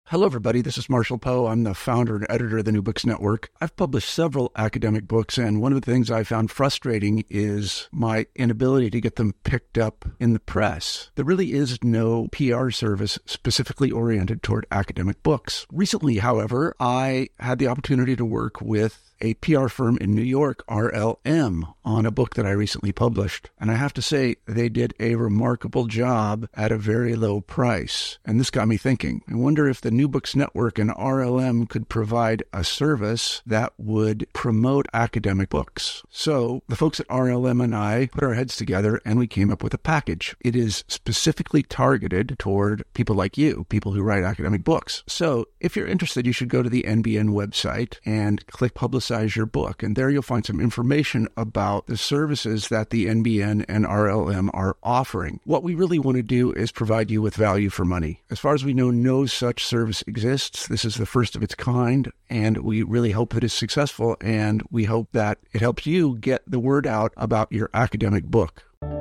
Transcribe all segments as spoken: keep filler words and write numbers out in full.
Hello, everybody. This is Marshall Poe. I'm the founder and editor of the New Books Network. I've published several academic books, and one of the things I found frustrating is my inability to get them picked up in the press. There really is no P R service specifically oriented toward academic books. Recently, however, I had the opportunity to work with a P R firm in New York, R L M, on a book that I recently published. And I have to say, they did a remarkable job at a very low price. And this got me thinking. I wonder if the New Books Network and R L M could provide a service that would promote academic books. So the folks at R L M and I put our heads together and we came up with a package. It is specifically targeted toward people like you, people who write academic books. So if you're interested, you should go to the N B N website and click Publicize your book. And there you'll find some information about the services that the N B N and R L M are offering. What we really want to do is provide you with value for money. As far as we know, no such service exists. This is the first of its kind, and we really hope that it's successful, and we hope that it helps you get the word out about your academic book.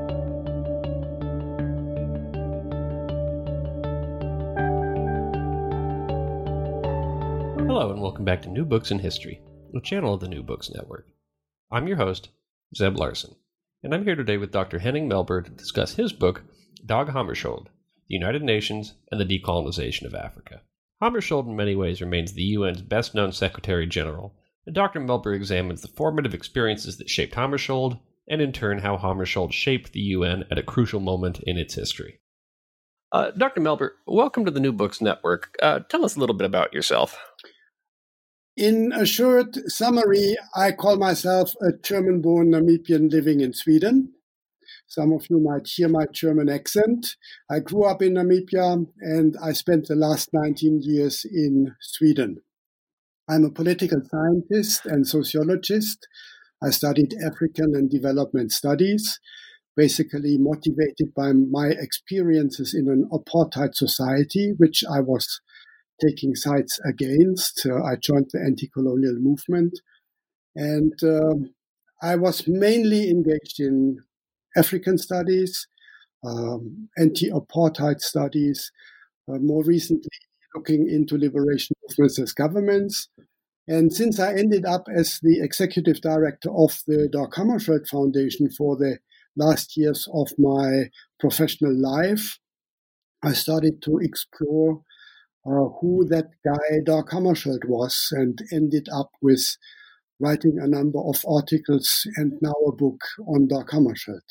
Hello, and welcome back to New Books in History, a channel of the New Books Network. I'm your host, Zeb Larson, and I'm here today with Doctor Henning Melber to discuss his book, Dag Hammarskjöld, The United Nations and the Decolonization of Africa. Hammarskjöld in many ways remains the U N's best-known Secretary General, and Doctor Melber examines the formative experiences that shaped Hammarskjöld, and in turn how Hammarskjöld shaped the U N at a crucial moment in its history. Uh, Doctor Melber, welcome to the New Books Network. Uh, tell us a little bit about yourself. In a short summary, I call myself a German-born Namibian living in Sweden. Some of you might hear my German accent. I grew up in Namibia and I spent the last nineteen years in Sweden. I'm a political scientist and sociologist. I studied African and development studies, basically motivated by my experiences in an apartheid society, which I was taking sides against. Uh, I joined the anti-colonial movement, and uh, I was mainly engaged in African studies, um, anti-apartheid studies, uh, more recently looking into liberation movements as governments. And since I ended up as the executive director of the Dag Hammarskjöld Foundation for the last years of my professional life, I started to explore Uh, who that guy Dag Hammarskjöld was, and ended up with writing a number of articles and now a book on Dag Hammarskjöld.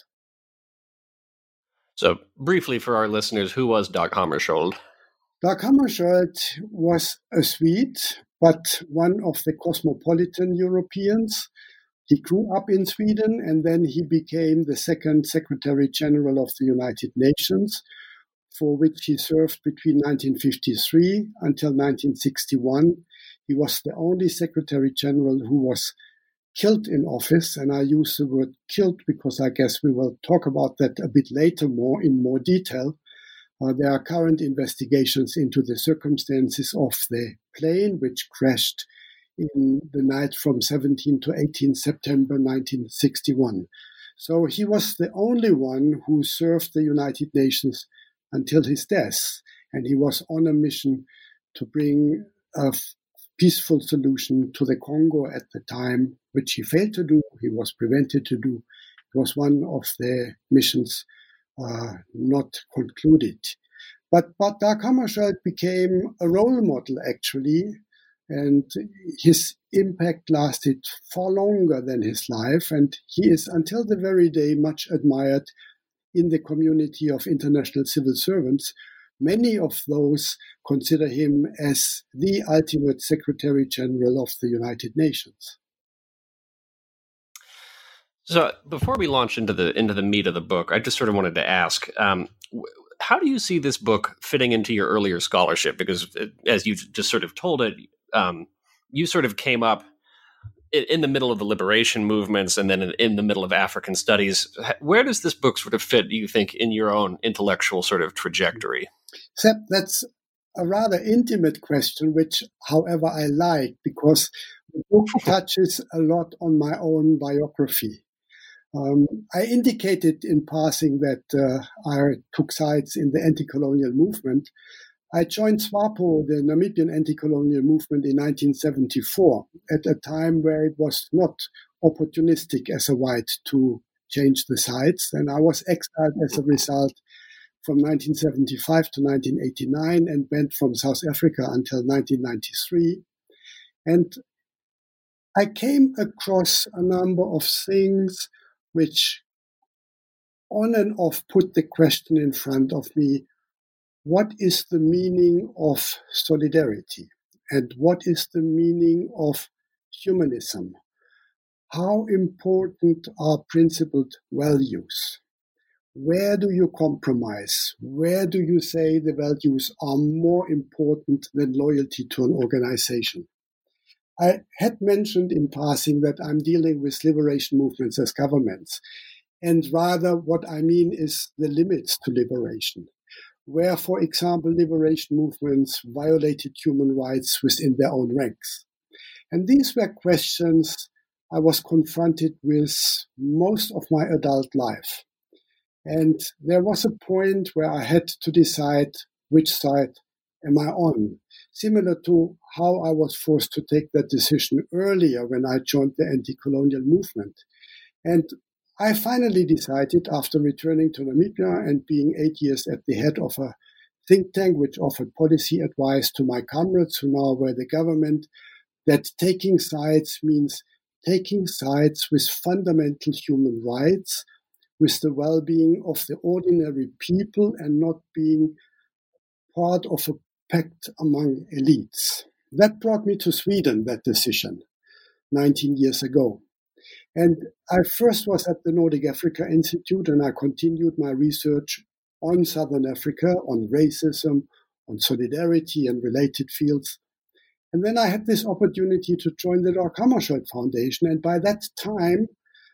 So, briefly for our listeners, who was Dag Hammarskjöld? Dag Hammarskjöld was a Swede, but one of the cosmopolitan Europeans. He grew up in Sweden, and then he became the second Secretary General of the United Nations, for which he served between nineteen fifty-three until nineteen sixty-one. He was the only Secretary General who was killed in office, and I use the word killed because I guess we will talk about that a bit later more in more detail. Uh, there are current investigations into the circumstances of the plane, which crashed in the night from seventeenth to eighteenth September nineteen sixty-one. So he was the only one who served the United Nations until his death, and he was on a mission to bring a f- peaceful solution to the Congo at the time, which he failed to do. He was prevented to do. It was one of the missions uh, not concluded. But, but Dag Hammarskjöld became a role model, actually, and his impact lasted far longer than his life, and he is, until the very day, much admired in the community of international civil servants. Many of those consider him as the ultimate Secretary General of the United Nations. So before we launch into the into the meat of the book, I just sort of wanted to ask, um, how do you see this book fitting into your earlier scholarship? Because as you just sort of told it, um, you sort of came up in the middle of the liberation movements and then in the middle of African studies. Where does this book sort of fit, do you think, in your own intellectual sort of trajectory? Seb, that's a rather intimate question, which, however, I like, because the book touches a lot on my own biography. Um, I indicated in passing that uh, I took sides in the anti-colonial movement. I joined SWAPO, the Namibian anti-colonial movement, in nineteen seventy-four, at a time where it was not opportunistic as a white to change the sides. And I was exiled as a result from nineteen seventy-five to nineteen eighty-nine and went from South Africa until nineteen ninety-three. And I came across a number of things which on and off put the question in front of me, what is the meaning of solidarity? And what is the meaning of humanism? How important are principled values? Where do you compromise? Where do you say the values are more important than loyalty to an organization? I had mentioned in passing that I'm dealing with liberation movements as governments. And rather what I mean is the limits to liberation, where, for example, liberation movements violated human rights within their own ranks. And these were questions I was confronted with most of my adult life. And there was a point where I had to decide which side am I on, similar to how I was forced to take that decision earlier when I joined the anti-colonial movement. And I finally decided, after returning to Namibia and being eight years at the head of a think tank which offered policy advice to my comrades who now were the government, that taking sides means taking sides with fundamental human rights, with the well-being of the ordinary people, and not being part of a pact among elites. That brought me to Sweden, that decision, nineteen years ago. And I first was at the Nordic Africa Institute, and I continued my research on Southern Africa, on racism, on solidarity and related fields. And then I had this opportunity to join the Dag Hammarskjöld Foundation. And by that time,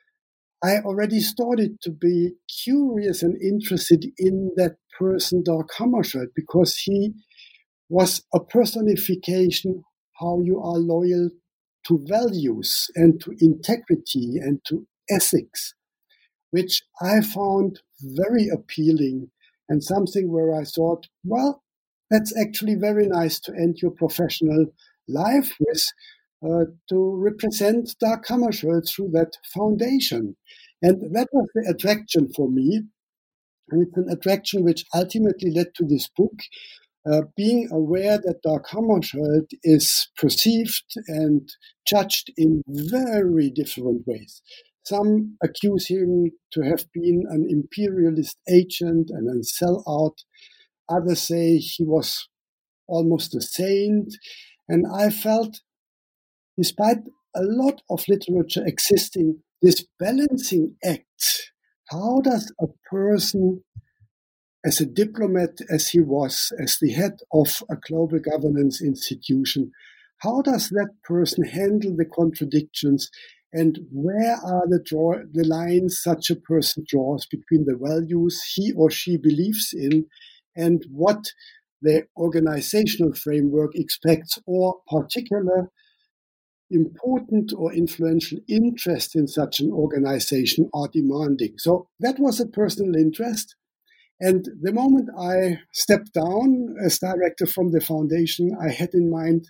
I already started to be curious and interested in that person, Dag Hammarskjöld, because he was a personification how you are loyal to values and to integrity and to ethics, which I found very appealing and something where I thought, well, that's actually very nice to end your professional life with, uh, to represent Dag Hammarskjöld through that foundation. And that was the attraction for me. And it's an attraction which ultimately led to this book, Uh, being aware that Dag Hammarskjöld is perceived and judged in very different ways. Some accuse him to have been an imperialist agent and a sellout. Others say he was almost a saint. And I felt, despite a lot of literature existing, this balancing act, how does a person, as a diplomat as he was, as the head of a global governance institution, how does that person handle the contradictions, and where are the draw, the lines such a person draws between the values he or she believes in and what the organizational framework expects, or particular important or influential interest in such an organization are demanding. So that was a personal interest. And the moment I stepped down as director from the foundation, I had in mind,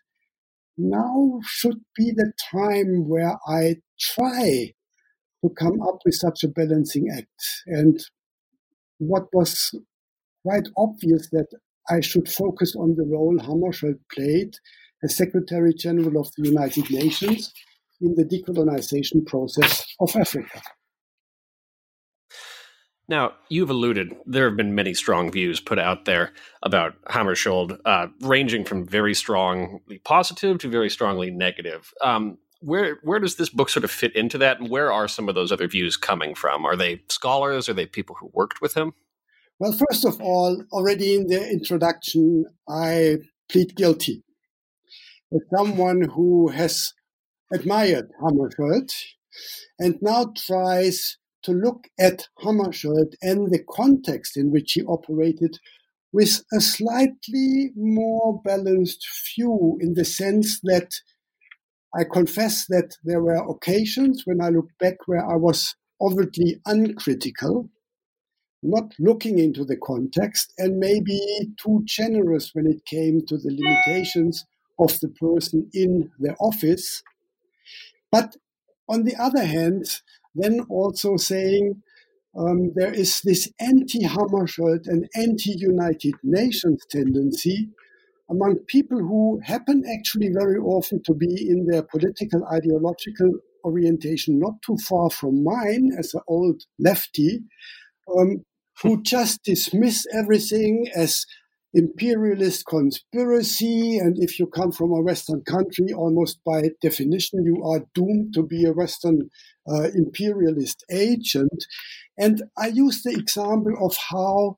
now should be the time where I try to come up with such a balancing act. And what was quite obvious that I should focus on the role Hammarskjöld played as Secretary General of the United Nations in the decolonization process of Africa. Now, you've alluded, there have been many strong views put out there about Hammarskjöld, uh, ranging from very strongly positive to very strongly negative. Um, where where does this book sort of fit into that, and where are some of those other views coming from? Are they scholars? Are they people who worked with him? Well, first of all, already in the introduction, I plead guilty. As someone who has admired Hammarskjöld and now tries to look at Hammarskjöld and the context in which he operated with a slightly more balanced view, in the sense that I confess that there were occasions when I look back where I was overtly uncritical. not looking into the context and maybe too generous when it came to the limitations of the person in the office. But on the other hand, then also saying um, there is this anti-Hammarskjöld and anti-United Nations tendency among people who happen actually very often to be in their political ideological orientation not too far from mine as an old lefty, um, who just dismiss everything as imperialist conspiracy, and if you come from a Western country, almost by definition, you are doomed to be a Western uh, imperialist agent. And I use the example of how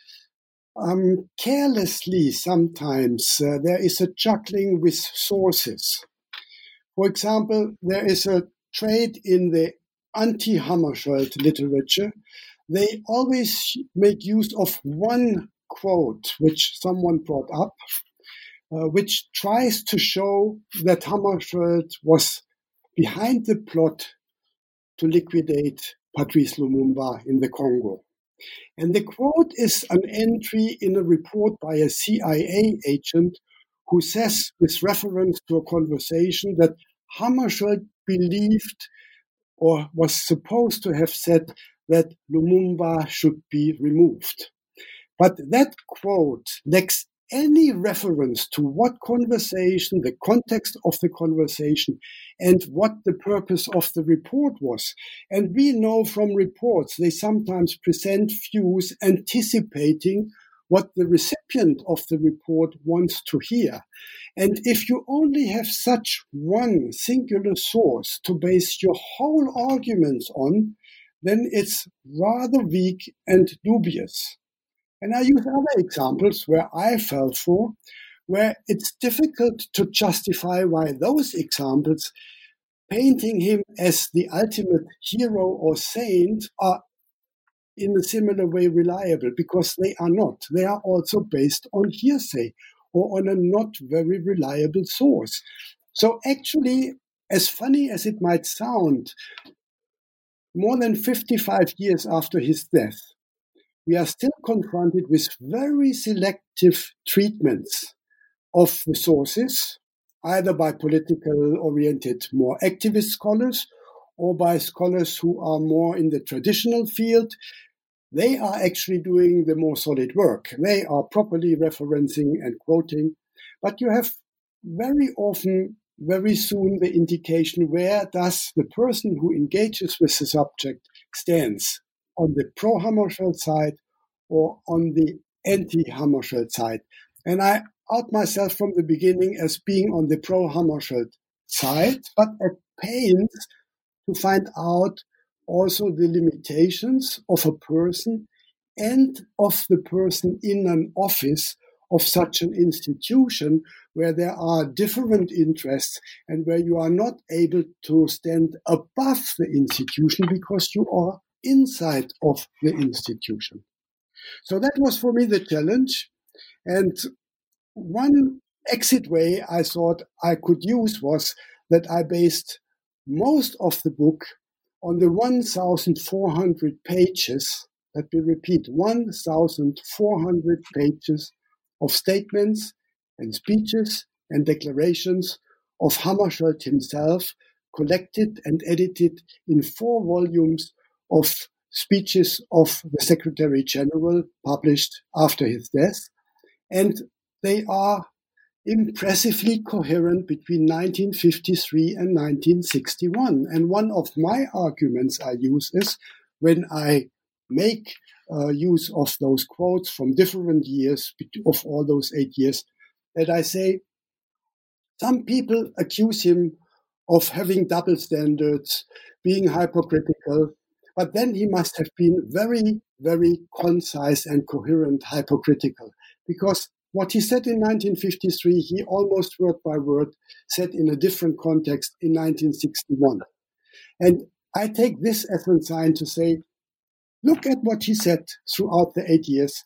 um, carelessly sometimes uh, there is a juggling with sources. For example, there is a trait in the anti-Hammarskjöld literature. They always make use of one quote, which someone brought up, uh, which tries to show that Hammarskjöld was behind the plot to liquidate Patrice Lumumba in the Congo. And the quote is an entry in a report by a C I A agent who says, with reference to a conversation, that Hammarskjöld believed or was supposed to have said that Lumumba should be removed. But that quote lacks any reference to what conversation, the context of the conversation, and what the purpose of the report was. And we know from reports they sometimes present views anticipating what the recipient of the report wants to hear. And if you only have such one singular source to base your whole arguments on, then it's rather weak and dubious. And I use other examples where I fell for, where it's difficult to justify why those examples, painting him as the ultimate hero or saint, are in a similar way reliable, because they are not. They are also based on hearsay or on a not very reliable source. So actually, as funny as it might sound, more than fifty-five years after his death, we are still confronted with very selective treatments of the sources, either by political-oriented, more activist scholars, or by scholars who are more in the traditional field. They are actually doing the more solid work. They are properly referencing and quoting. But you have very often, very soon, the indication where does the person who engages with the subject stands, on the pro-Hammarskjöld side or on the anti-Hammarskjöld side. And I out myself from the beginning as being on the pro-Hammarskjöld side, but at pains to find out also the limitations of a person and of the person in an office of such an institution where there are different interests and where you are not able to stand above the institution because you are inside of the institution. So that was for me the challenge. And one exit way I thought I could use was that I based most of the book on the one thousand four hundred pages, let me repeat, one thousand four hundred pages of statements and speeches and declarations of Hammarskjöld himself, collected and edited in four volumes of speeches of the Secretary General published after his death. And they are impressively coherent between nineteen fifty-three and nineteen sixty-one. And one of my arguments I use is when I make uh, use of those quotes from different years, of all those eight years, that I say some people accuse him of having double standards, being hypocritical, but then he must have been very, very concise and coherent hypocritical, because what he said in nineteen fifty-three, he almost word by word said in a different context in nineteen sixty-one. And I take this as a sign to say, look at what he said throughout the eight years.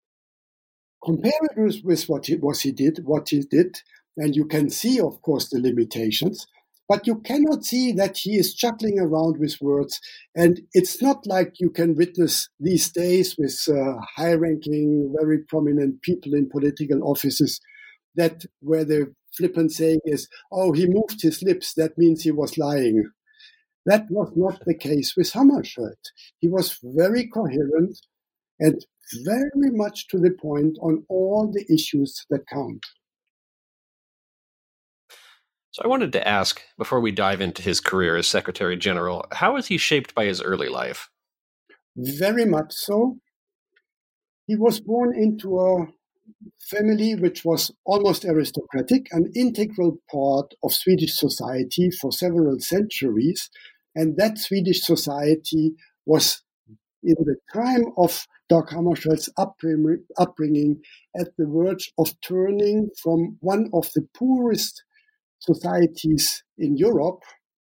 Compare it with what he, what he did, what he did, and you can see, of course, the limitations. But you cannot see that he is juggling around with words. And it's not like you can witness these days with uh, high-ranking, very prominent people in political offices that where the flippant saying is, oh, he moved his lips, that means he was lying. That was not the case with Hammarskjöld. He was very coherent and very much to the point on all the issues that count. So I wanted to ask, before we dive into his career as Secretary General, how was he shaped by his early life? Very much so. He was born into a family which was almost aristocratic, an integral part of Swedish society for several centuries. And that Swedish society was, in the time of Dag Hammarskjöld's upbringing, at the verge of turning from one of the poorest societies in Europe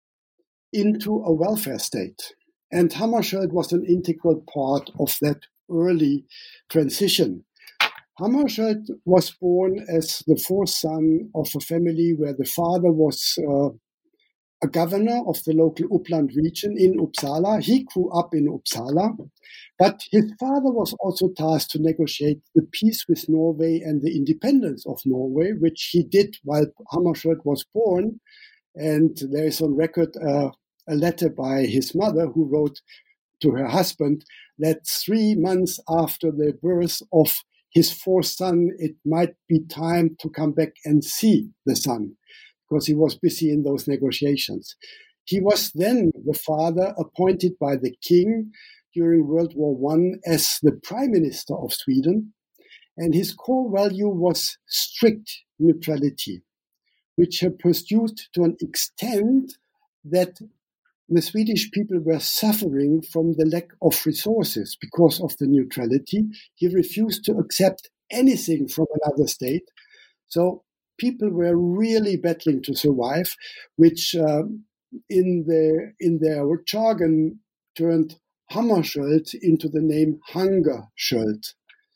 into a welfare state. And Hammarskjöld was an integral part of that early transition. Hammarskjöld was born as the fourth son of a family where the father was uh, a governor of the local Uppland region in Uppsala. He grew up in Uppsala, but his father was also tasked to negotiate the peace with Norway and the independence of Norway, which he did while Hammarskjöld was born. And there is on record uh, a letter by his mother who wrote to her husband that three months after the birth of his fourth son, it might be time to come back and see the son, because he was busy in those negotiations. He was then the father appointed by the king during World War One as the prime minister of Sweden, and his core value was strict neutrality, which he pursued to an extent that the Swedish people were suffering from the lack of resources because of the neutrality. He refused to accept anything from another state. So people were really battling to survive, which uh, in, the, in their jargon turned Hammarskjöld into the name Hungerskjöld.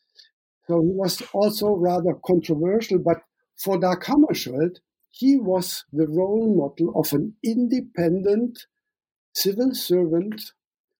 So he was also rather controversial, but for Dag Hammarskjöld, he was the role model of an independent civil servant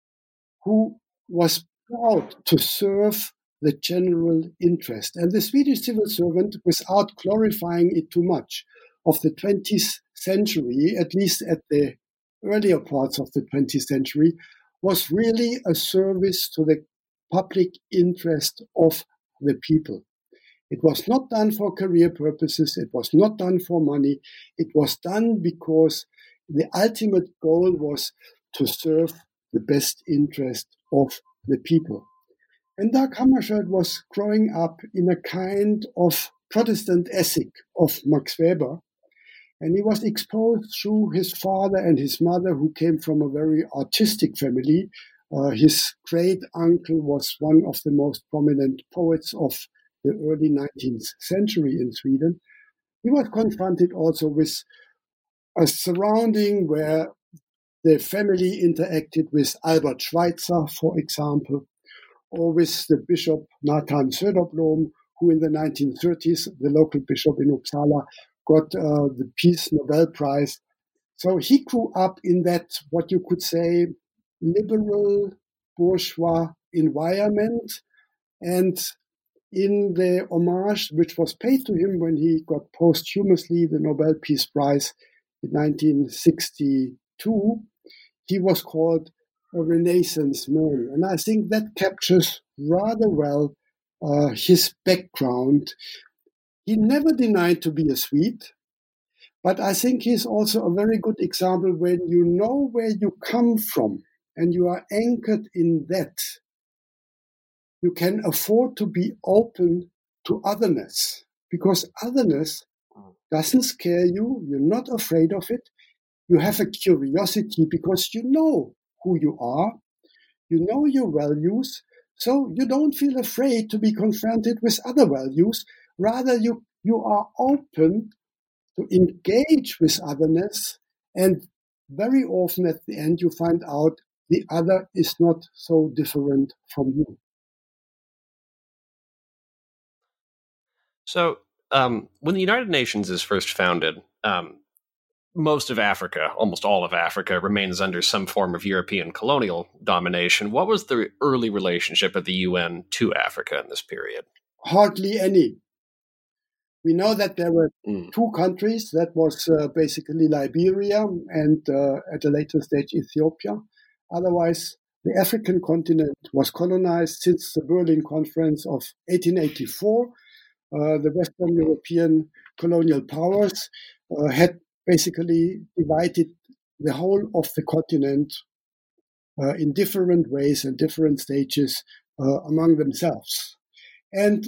who was proud to serve the general interest. And the Swedish civil servant, without glorifying it too much, of the twentieth century, at least at the earlier parts of the twentieth century, was really a service to the public interest of the people. It was not done for career purposes. It was not done for money. It was done because the ultimate goal was to serve the best interest of the people. And Dag Hammarskjöld was growing up in a kind of Protestant ethic of Max Weber. And he was exposed through his father and his mother, who came from a very artistic family. Uh, his great uncle was one of the most prominent poets of the early nineteenth century in Sweden. He was confronted also with a surrounding where the family interacted with Albert Schweitzer, for example, or with the Bishop Nathan Söderblom, who in the nineteen thirties, the local bishop in Uppsala, got uh, the Peace Nobel Prize. So he grew up in that, what you could say, liberal bourgeois environment. And in the homage which was paid to him when he got posthumously the Nobel Peace Prize in nineteen sixty-two, he was called a Renaissance man. And I think that captures rather well uh, his background. He never denied to be a Swede, but I think he's also a very good example when you know where you come from and you are anchored in that. You can afford to be open to otherness, because otherness doesn't scare you. You're not afraid of it. You have a curiosity because you know who you are. You know your values. So you don't feel afraid to be confronted with other values. Rather, you, you are open to engage with otherness. And very often at the end, you find out the other is not so different from you. So um, when the United Nations is first founded, um, most of Africa, almost all of Africa, remains under some form of European colonial domination. What was the early relationship of the U N to Africa in this period? Hardly any. We know that there were mm. two countries. That was uh, basically Liberia and uh, at a later stage Ethiopia. Otherwise, the African continent was colonized since the Berlin Conference of eighteen eighty-four. Uh, the Western European colonial powers uh, had basically divided the whole of the continent uh, in different ways and different stages uh, among themselves. And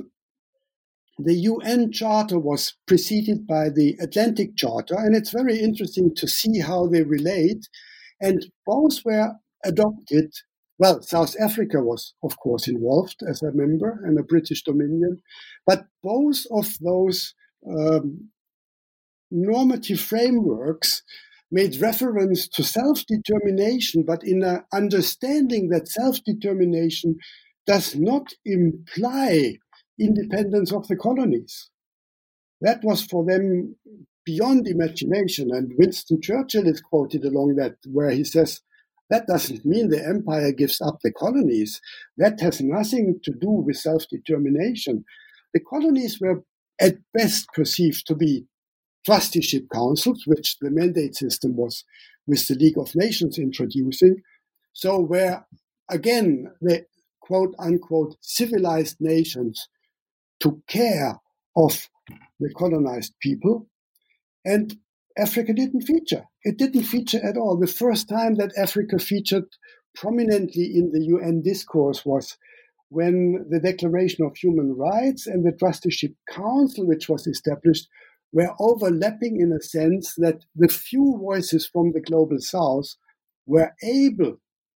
the U N Charter was preceded by the Atlantic Charter, and it's very interesting to see how they relate. And both were adopted. Well, South Africa was, of course, involved as a member and a British dominion, but both of those um, normative frameworks made reference to self-determination, but in an understanding that self-determination does not imply independence of the colonies. That was for them beyond imagination. And Winston Churchill is quoted along that, where he says, that doesn't mean the empire gives up the colonies. That has nothing to do with self-determination. The colonies were at best perceived to be trusteeship councils, which the mandate system was with the League of Nations introducing. So where, again, the quote-unquote civilized nations took care of the colonized people, and Africa didn't feature. It didn't feature at all. The first time that Africa featured prominently in the U N discourse was when the Declaration of Human Rights and the Trusteeship Council, which was established, were overlapping in a sense that the few voices from the Global South were able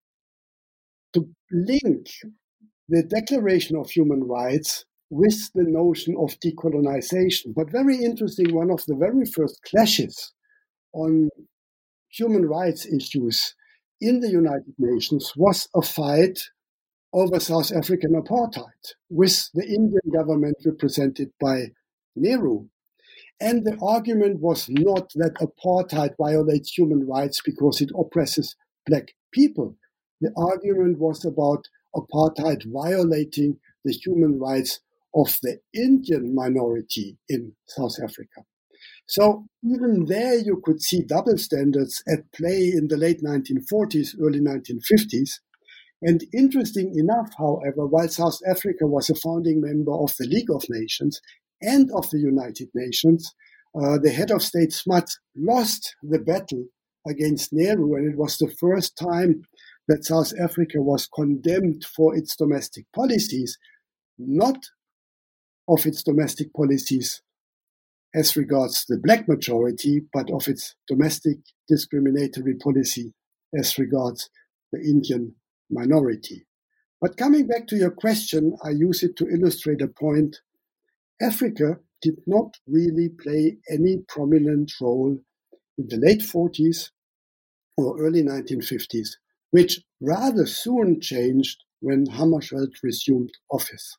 to link the Declaration of Human Rights with the notion of decolonization. But very interesting, one of the very first clashes on human rights issues in the United Nations was a fight over South African apartheid with the Indian government represented by Nehru. And the argument was not that apartheid violates human rights because it oppresses black people. The argument was about apartheid violating the human rights of the Indian minority in South Africa. So even there you could see double standards at play in the late nineteen forties, early nineteen fifties. And interesting enough, however, while South Africa was a founding member of the League of Nations and of the United Nations, uh, the head of state Smuts lost the battle against Nehru, and it was the first time that South Africa was condemned for its domestic policies, not of its domestic policies as regards the black majority, but of its domestic discriminatory policy as regards the Indian minority. But coming back to your question, I use it to illustrate a point. Africa did not really play any prominent role in the late forties or early nineteen fifties, which rather soon changed when Hammarskjöld resumed office.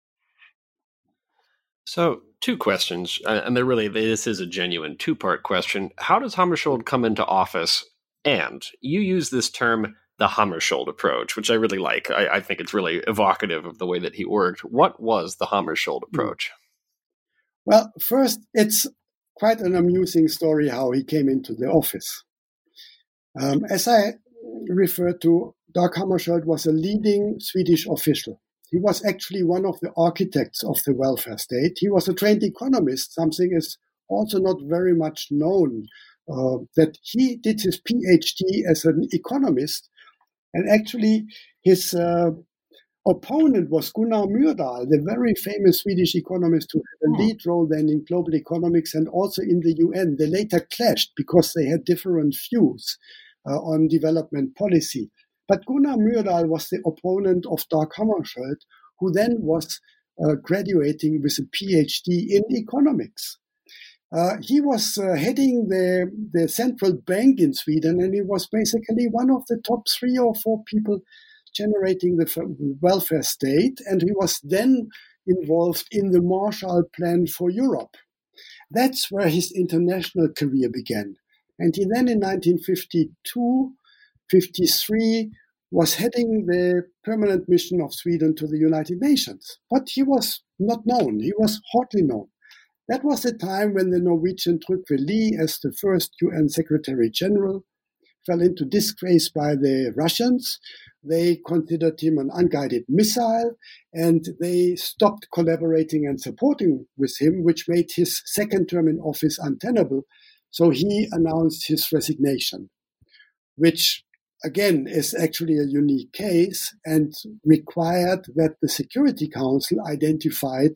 So, two questions, and they're really, this is a genuine two-part question. How does Hammarskjöld come into office? And you use this term, the Hammarskjöld approach, which I really like. I, I think it's really evocative of the way that he worked. What was the Hammarskjöld approach? Well, first, it's quite an amusing story how he came into the office. Um, as I referred to, Dag Hammarskjöld was a leading Swedish official. He was actually one of the architects of the welfare state. He was a trained economist, something is also not very much known, uh, that he did his PhD as an economist. And actually, his uh, opponent was Gunnar Myrdal, the very famous Swedish economist who had a lead role then in global economics and also in the U N. They later clashed because they had different views uh, on development policy. But Gunnar Myrdal was the opponent of Dag Hammarskjöld, who then was uh, graduating with a PhD in economics. Uh, he was uh, heading the, the central bank in Sweden, and he was basically one of the top three or four people generating the welfare state, and he was then involved in the Marshall Plan for Europe. That's where his international career began. And he then in nineteen fifty-two, fifty-three was heading the permanent mission of Sweden to the United Nations. But he was not known. He was hardly known. That was the time when the Norwegian Trygve Lie, as the first U N Secretary General, fell into disgrace by the Russians. They considered him an unguided missile, and they stopped collaborating and supporting with him, which made his second term in office untenable. So he announced his resignation, which again is actually a unique case and required that the Security Council identified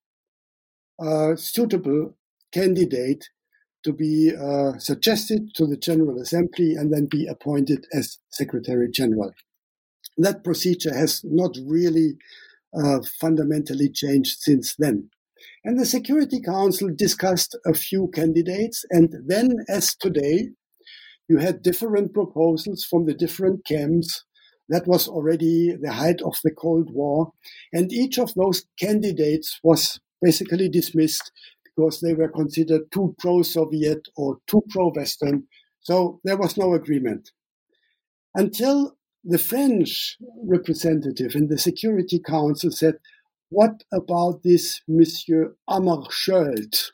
a suitable candidate to be uh, suggested to the General Assembly and then be appointed as Secretary General. That procedure has not really uh, fundamentally changed since then. And the Security Council discussed a few candidates, and then, as today, you had different proposals from the different camps. That was already the height of the Cold War, and each of those candidates was basically dismissed because they were considered too pro-Soviet or too pro-Western, so there was no agreement. Until the French representative in the Security Council said, "What about this Monsieur Hammarskjöld?"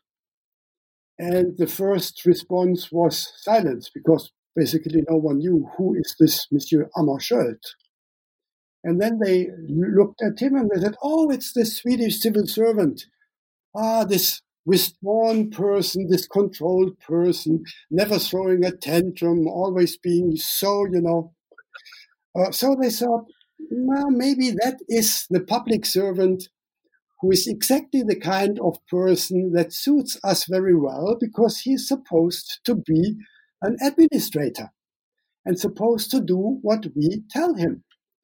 And the first response was silence, because basically no one knew who is this Monsieur Hammarskjöld. And then they looked at him and they said, "Oh, it's the Swedish civil servant. Ah, this withdrawn person, this controlled person, never throwing a tantrum, always being so, you know." Uh, so they thought, well, maybe that is the public servant who is exactly the kind of person that suits us very well, because he's supposed to be an administrator and supposed to do what we tell him.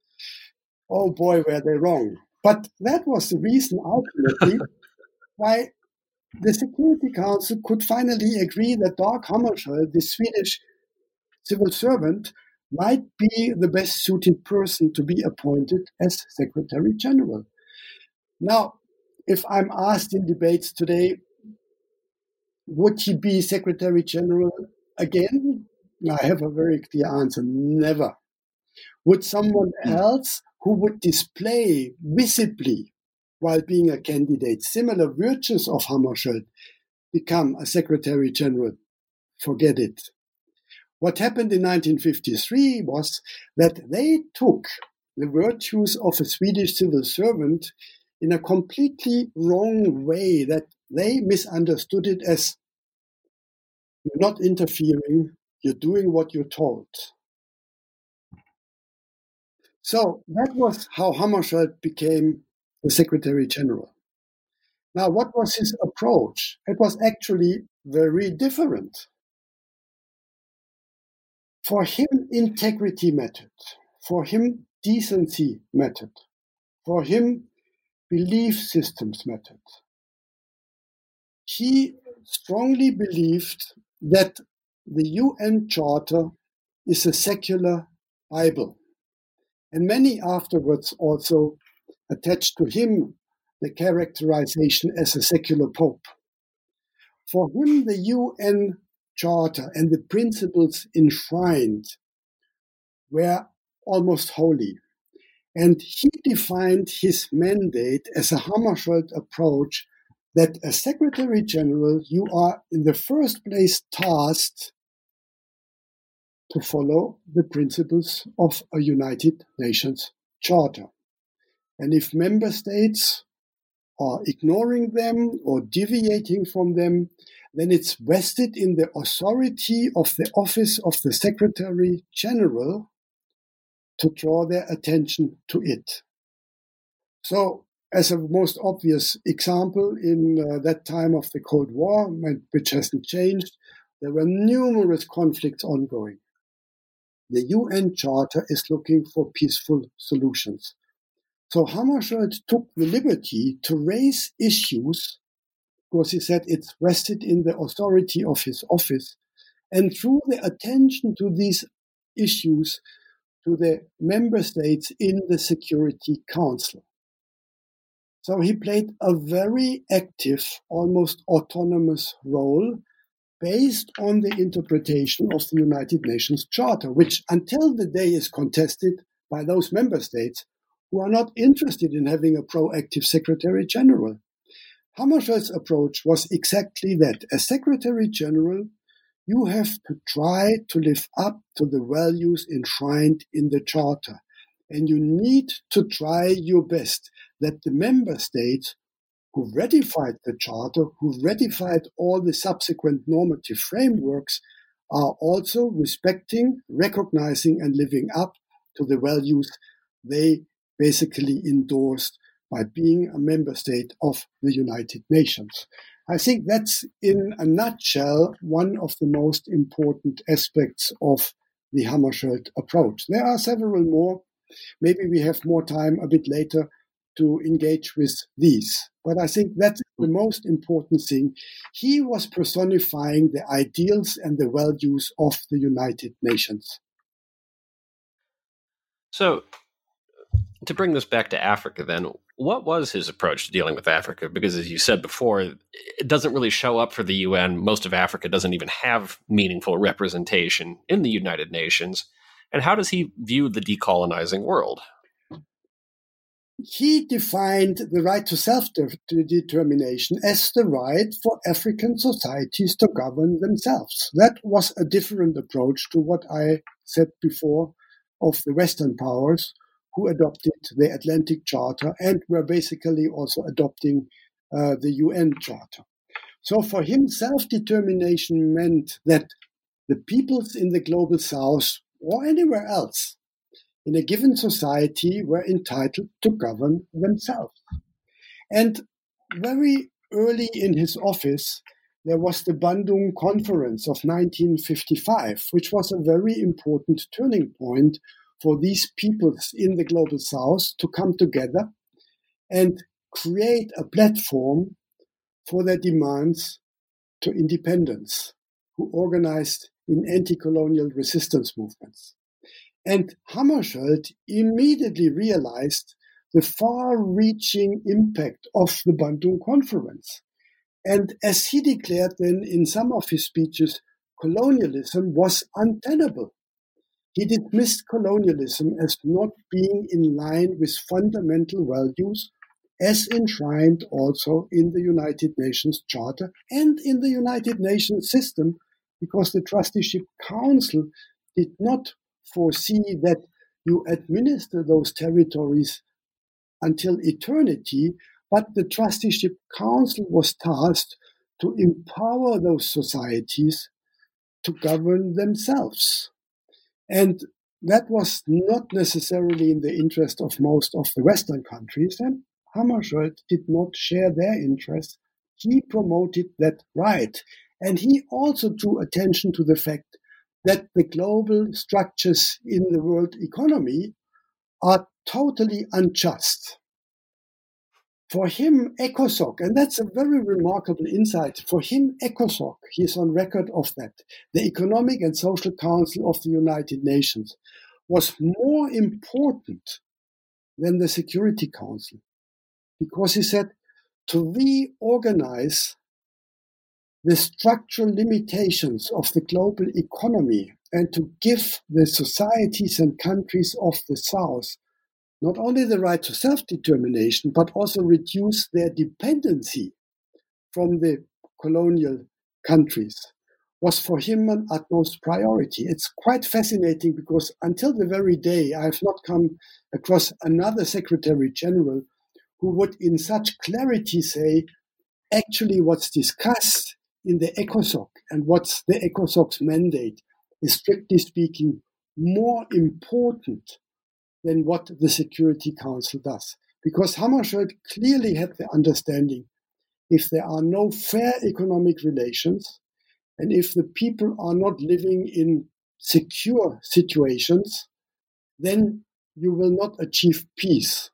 Oh boy, were they wrong. But that was the reason ultimately why the Security Council could finally agree that Dag Hammarskjöld, the Swedish civil servant, might be the best suited person to be appointed as Secretary General. Now, if I'm asked in debates today, would he be Secretary General again? I have a very clear answer: never. Would someone else who would display visibly, while being a candidate, similar virtues of Hammarskjöld become a Secretary General? Forget it. What happened in nineteen fifty-three was that they took the virtues of a Swedish civil servant in a completely wrong way, that they misunderstood it as, you're not interfering, you're doing what you're told. So that was how Hammarskjöld became the Secretary General. Now, what was his approach? It was actually very different. For him, integrity mattered. For him, decency mattered. For him, belief systems mattered. He strongly believed that the U N Charter is a secular Bible. And many afterwards also attached to him the characterization as a secular pope. For him, the U N Charter and the principles enshrined were almost holy. And he defined his mandate as a Hammarskjöld approach, that as Secretary General, you are in the first place tasked to follow the principles of a United Nations Charter. And if member states are ignoring them or deviating from them, then it's vested in the authority of the office of the Secretary General to draw their attention to it. So, as a most obvious example, in uh, that time of the Cold War, which hasn't changed, there were numerous conflicts ongoing. The U N Charter is looking for peaceful solutions. So Hammarskjöld took the liberty to raise issues, because he said it's vested in the authority of his office, and drew the attention to these issues to the member states in the Security Council. So he played a very active, almost autonomous role based on the interpretation of the United Nations Charter, which until the day is contested by those member states who are not interested in having a proactive Secretary General. Hammarskjöld's approach was exactly that. As Secretary General, you have to try to live up to the values enshrined in the Charter. And you need to try your best that the member states who ratified the Charter, who ratified all the subsequent normative frameworks, are also respecting, recognizing, and living up to the values they basically endorsed by being a member state of the United Nations. I think that's, in a nutshell, one of the most important aspects of the Hammarskjöld approach. There are several more. Maybe we have more time a bit later to engage with these. But I think that's the most important thing. He was personifying the ideals and the values of the United Nations. So, to bring this back to Africa then, what was his approach to dealing with Africa? Because as you said before, it doesn't really show up for the U N. Most of Africa doesn't even have meaningful representation in the United Nations. And how does he view the decolonizing world? He defined the right to self-determination as the right for African societies to govern themselves. That was a different approach to what I said before of the Western powers who adopted the Atlantic Charter and were basically also adopting uh, the U N Charter. So for him, self-determination meant that the peoples in the global south or anywhere else in a given society were entitled to govern themselves. And very early in his office, there was the Bandung Conference of nineteen fifty-five, which was a very important turning point for these peoples in the global south to come together and create a platform for their demands to independence, who organized in anti-colonial resistance movements. And Hammarskjöld immediately realized the far-reaching impact of the Bandung Conference. And as he declared then in some of his speeches, colonialism was untenable. He dismissed colonialism as not being in line with fundamental values as enshrined also in the United Nations Charter and in the United Nations system, because the Trusteeship Council did not foresee that you administer those territories until eternity, but the Trusteeship Council was tasked to empower those societies to govern themselves. And that was not necessarily in the interest of most of the Western countries, and Hammarskjöld did not share their interests. He promoted that right. And he also drew attention to the fact that the global structures in the world economy are totally unjust. For him, ECOSOC, and that's a very remarkable insight, for him, ECOSOC, he is on record of that, the Economic and Social Council of the United Nations, was more important than the Security Council. Because he said, to reorganize the structural limitations of the global economy and to give the societies and countries of the South not only the right to self-determination, but also reduce their dependency from the colonial countries, was for him an utmost priority. It's quite fascinating because until the very day, I have not come across another Secretary General who would in such clarity say, actually what's discussed in the ECOSOC and what's the ECOSOC's mandate is, strictly speaking, more important than what the Security Council does. Because Hammarskjöld clearly had the understanding, if there are no fair economic relations, and if the people are not living in secure situations, then you will not achieve peace.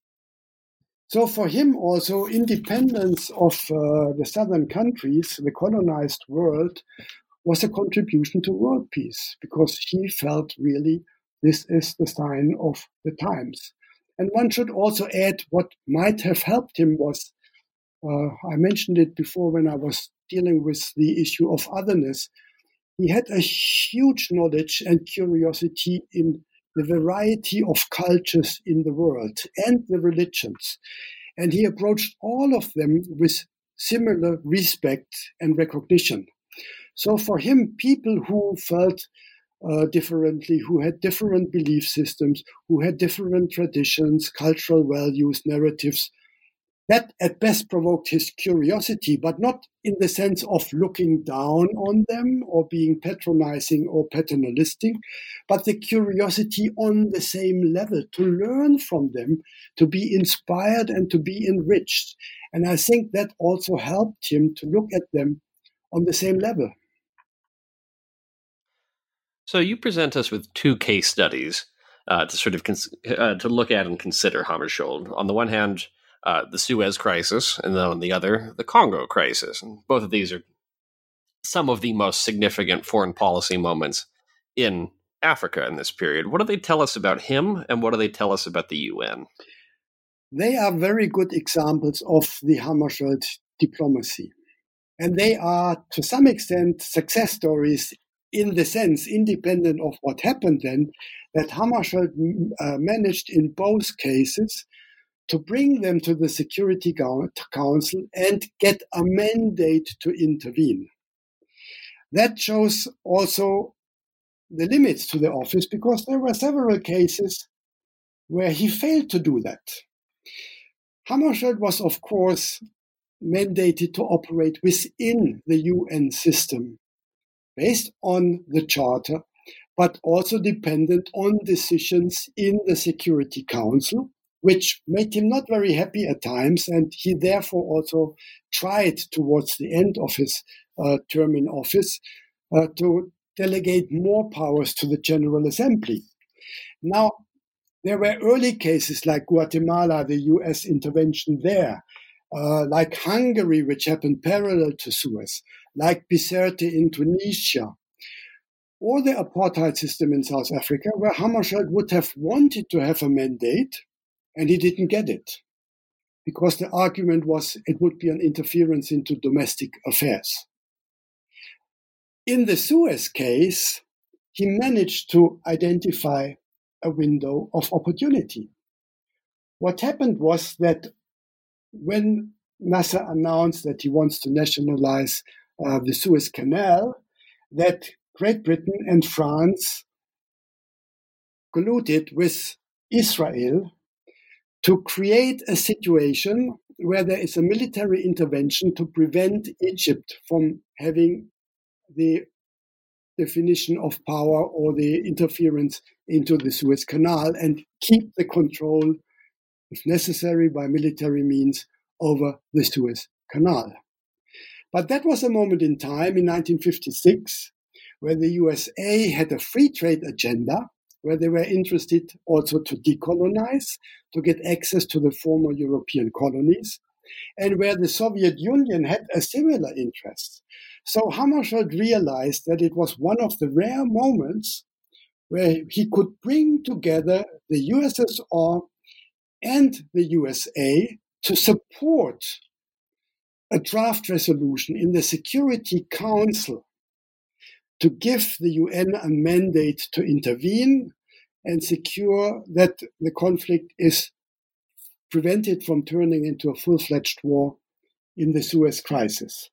So for him also, independence of uh, the southern countries, the colonized world, was a contribution to world peace, because he felt really this is the sign of the times. And one should also add what might have helped him was, uh, I mentioned it before when I was dealing with the issue of otherness, he had a huge knowledge and curiosity in the variety of cultures in the world and the religions. And he approached all of them with similar respect and recognition. So for him, people who felt uh, differently, who had different belief systems, who had different traditions, cultural values, narratives, that at best provoked his curiosity, but not in the sense of looking down on them or being patronizing or paternalistic, but the curiosity on the same level, to learn from them, to be inspired and to be enriched. And I think that also helped him to look at them on the same level. So you present us with two case studies uh, to sort of cons- uh, to look at and consider Hammarskjöld. On the one hand, uh, the Suez Crisis, and then on the other, the Congo Crisis. And both of these are some of the most significant foreign policy moments in Africa in this period. What do they tell us about him, and what do they tell us about the U N? They are very good examples of the Hammarskjöld diplomacy. And they are, to some extent, success stories in the sense, independent of what happened then, that Hammarskjöld uh, managed in both cases to bring them to the Security Council and get a mandate to intervene. That shows also the limits to the office, because there were several cases where he failed to do that. Hammarskjöld was, of course, mandated to operate within the U N system, based on the Charter, but also dependent on decisions in the Security Council, which made him not very happy at times, and he therefore also tried towards the end of his uh, term in office uh, to delegate more powers to the General Assembly. Now, there were early cases like Guatemala, the U S intervention there, uh, like Hungary, which happened parallel to Suez, like Bizerte in Tunisia, or the apartheid system in South Africa, where Hammarskjöld would have wanted to have a mandate, and he didn't get it, because the argument was it would be an interference into domestic affairs. In the Suez case, he managed to identify a window of opportunity. What happened was that when Nasser announced that he wants to nationalize uh, the Suez Canal, that Great Britain and France colluded with Israel to create a situation where there is a military intervention to prevent Egypt from having the definition of power or the interference into the Suez Canal, and keep the control, if necessary, by military means over the Suez Canal. But that was a moment in time in nineteen fifty-six where the U S A had a free trade agenda, where they were interested also to decolonize, to get access to the former European colonies, and where the Soviet Union had a similar interest. So Hammarskjöld realized that it was one of the rare moments where he could bring together the U S S R and the U S A to support a draft resolution in the Security Council to give the U N a mandate to intervene and secure that the conflict is prevented from turning into a full-fledged war in the Suez Crisis.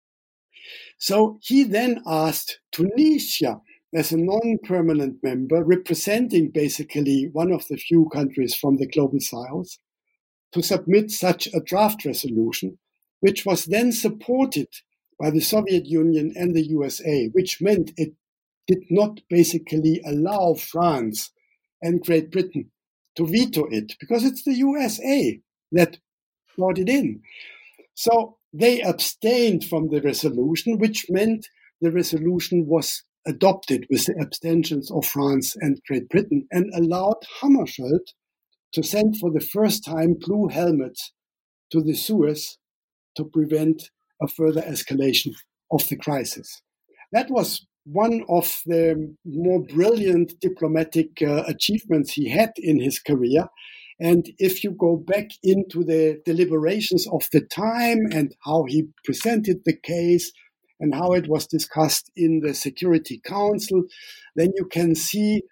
So he then asked Tunisia, as a non-permanent member, representing basically one of the few countries from the global south, to submit such a draft resolution, which was then supported by the Soviet Union and the U S A, which meant it did not basically allow France and Great Britain to veto it, because it's the U S A that brought it in. So they abstained from the resolution, which meant the resolution was adopted with the abstentions of France and Great Britain, and allowed Hammarskjöld to send for the first time blue helmets to the Suez to prevent a further escalation of the crisis. That was one of the more brilliant diplomatic uh, achievements he had in his career. And if you go back into the deliberations of the time and how he presented the case and how it was discussed in the Security Council, then you can see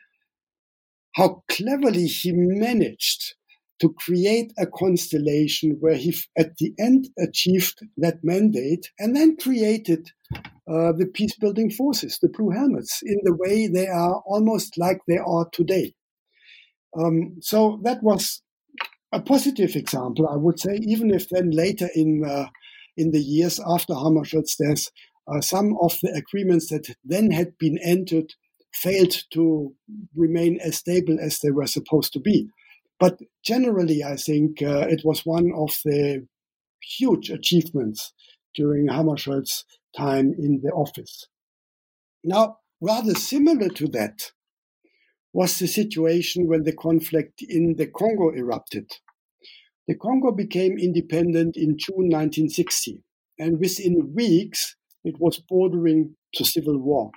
how cleverly he managed to create a constellation where he at the end achieved that mandate and then created uh, the peace-building forces, the Blue Helmets, in the way they are almost like they are today. Um, so that was a positive example, I would say, even if then later in uh, in the years after Hammarskjöld's death, uh, some of the agreements that then had been entered failed to remain as stable as they were supposed to be. But generally, I think uh, it was one of the huge achievements during Hammarskjöld's time in the office. Now, rather similar to that was the situation when the conflict in the Congo erupted. The Congo became independent in June nineteen sixty, and within weeks, it was bordering to civil war.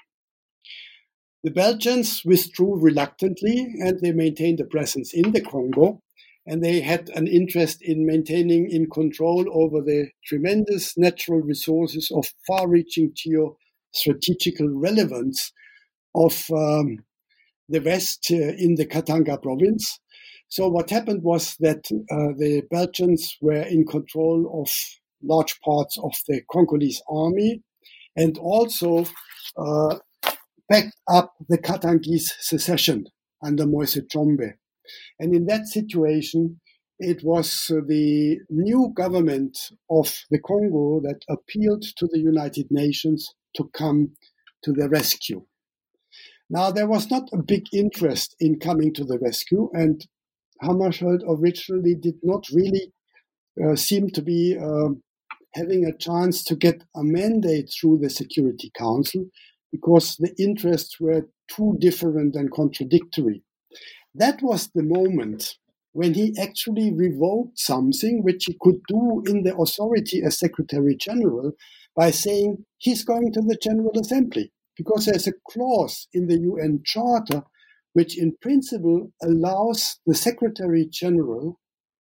The Belgians withdrew reluctantly, and they maintained a presence in the Congo, and they had an interest in maintaining in control over the tremendous natural resources of far-reaching geostrategical relevance of um, the West uh, in the Katanga province. So what happened was that uh, the Belgians were in control of large parts of the Congolese army and also uh, backed up the Katangese secession under Moise Tshombe. And in that situation, it was uh, the new government of the Congo that appealed to the United Nations to come to the rescue. Now, there was not a big interest in coming to the rescue, and Hammarskjöld originally did not really uh, seem to be uh, having a chance to get a mandate through the Security Council because the interests were too different and contradictory. That was the moment when he actually revoked something which he could do in the authority as Secretary General by saying he's going to the General Assembly, because there's a clause in the U N Charter which in principle allows the Secretary General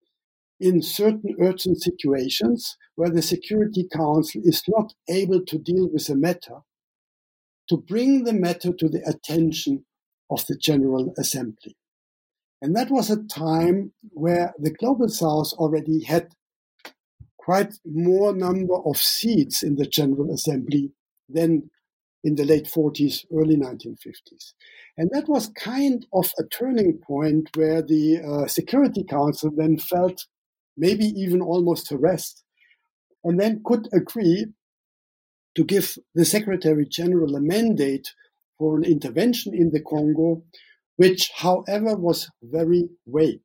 in certain urgent situations where the Security Council is not able to deal with a matter, to bring the matter to the attention of the General Assembly. And that was a time where the Global South already had quite more number of seats in the General Assembly than in the late forties, early nineteen fifties. And that was kind of a turning point where the uh, Security Council then felt maybe even almost harassed, and then could agree to give the Secretary General a mandate for an intervention in the Congo, which, however, was very vague,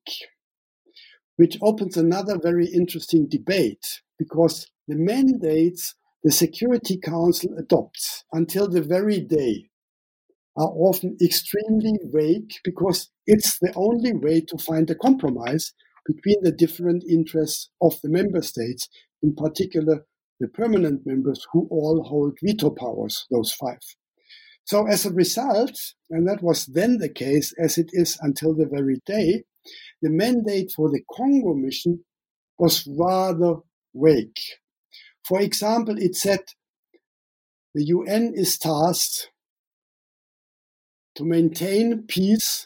which opens another very interesting debate, because the mandates the Security Council adopts until the very day are often extremely vague, because it's the only way to find a compromise between the different interests of the member states, in particular the permanent members who all hold veto powers, those five. So as a result, and that was then the case as it is until the very day, the mandate for the Congo mission was rather vague. For example, it said the U N is tasked to maintain peace,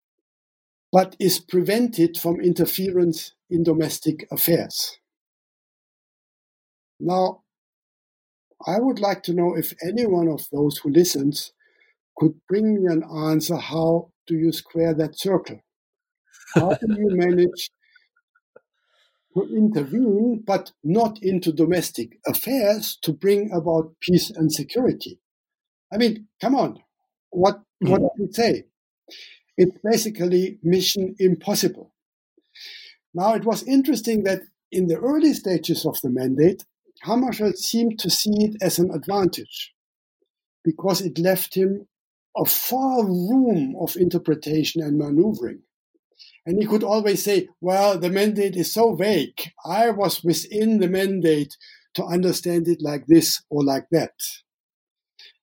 but is prevented from interference in domestic affairs. Now, I would like to know if any one of those who listens could bring me an answer. How do you square that circle? How do you manage to intervene, but not into domestic affairs, to bring about peace and security? I mean, come on, what what does it say? It's basically mission impossible. Now, it was interesting that in the early stages of the mandate, Hammarskjöld seemed to see it as an advantage, because it left him a far room of interpretation and maneuvering. And he could always say, well, the mandate is so vague. I was within the mandate to understand it like this or like that.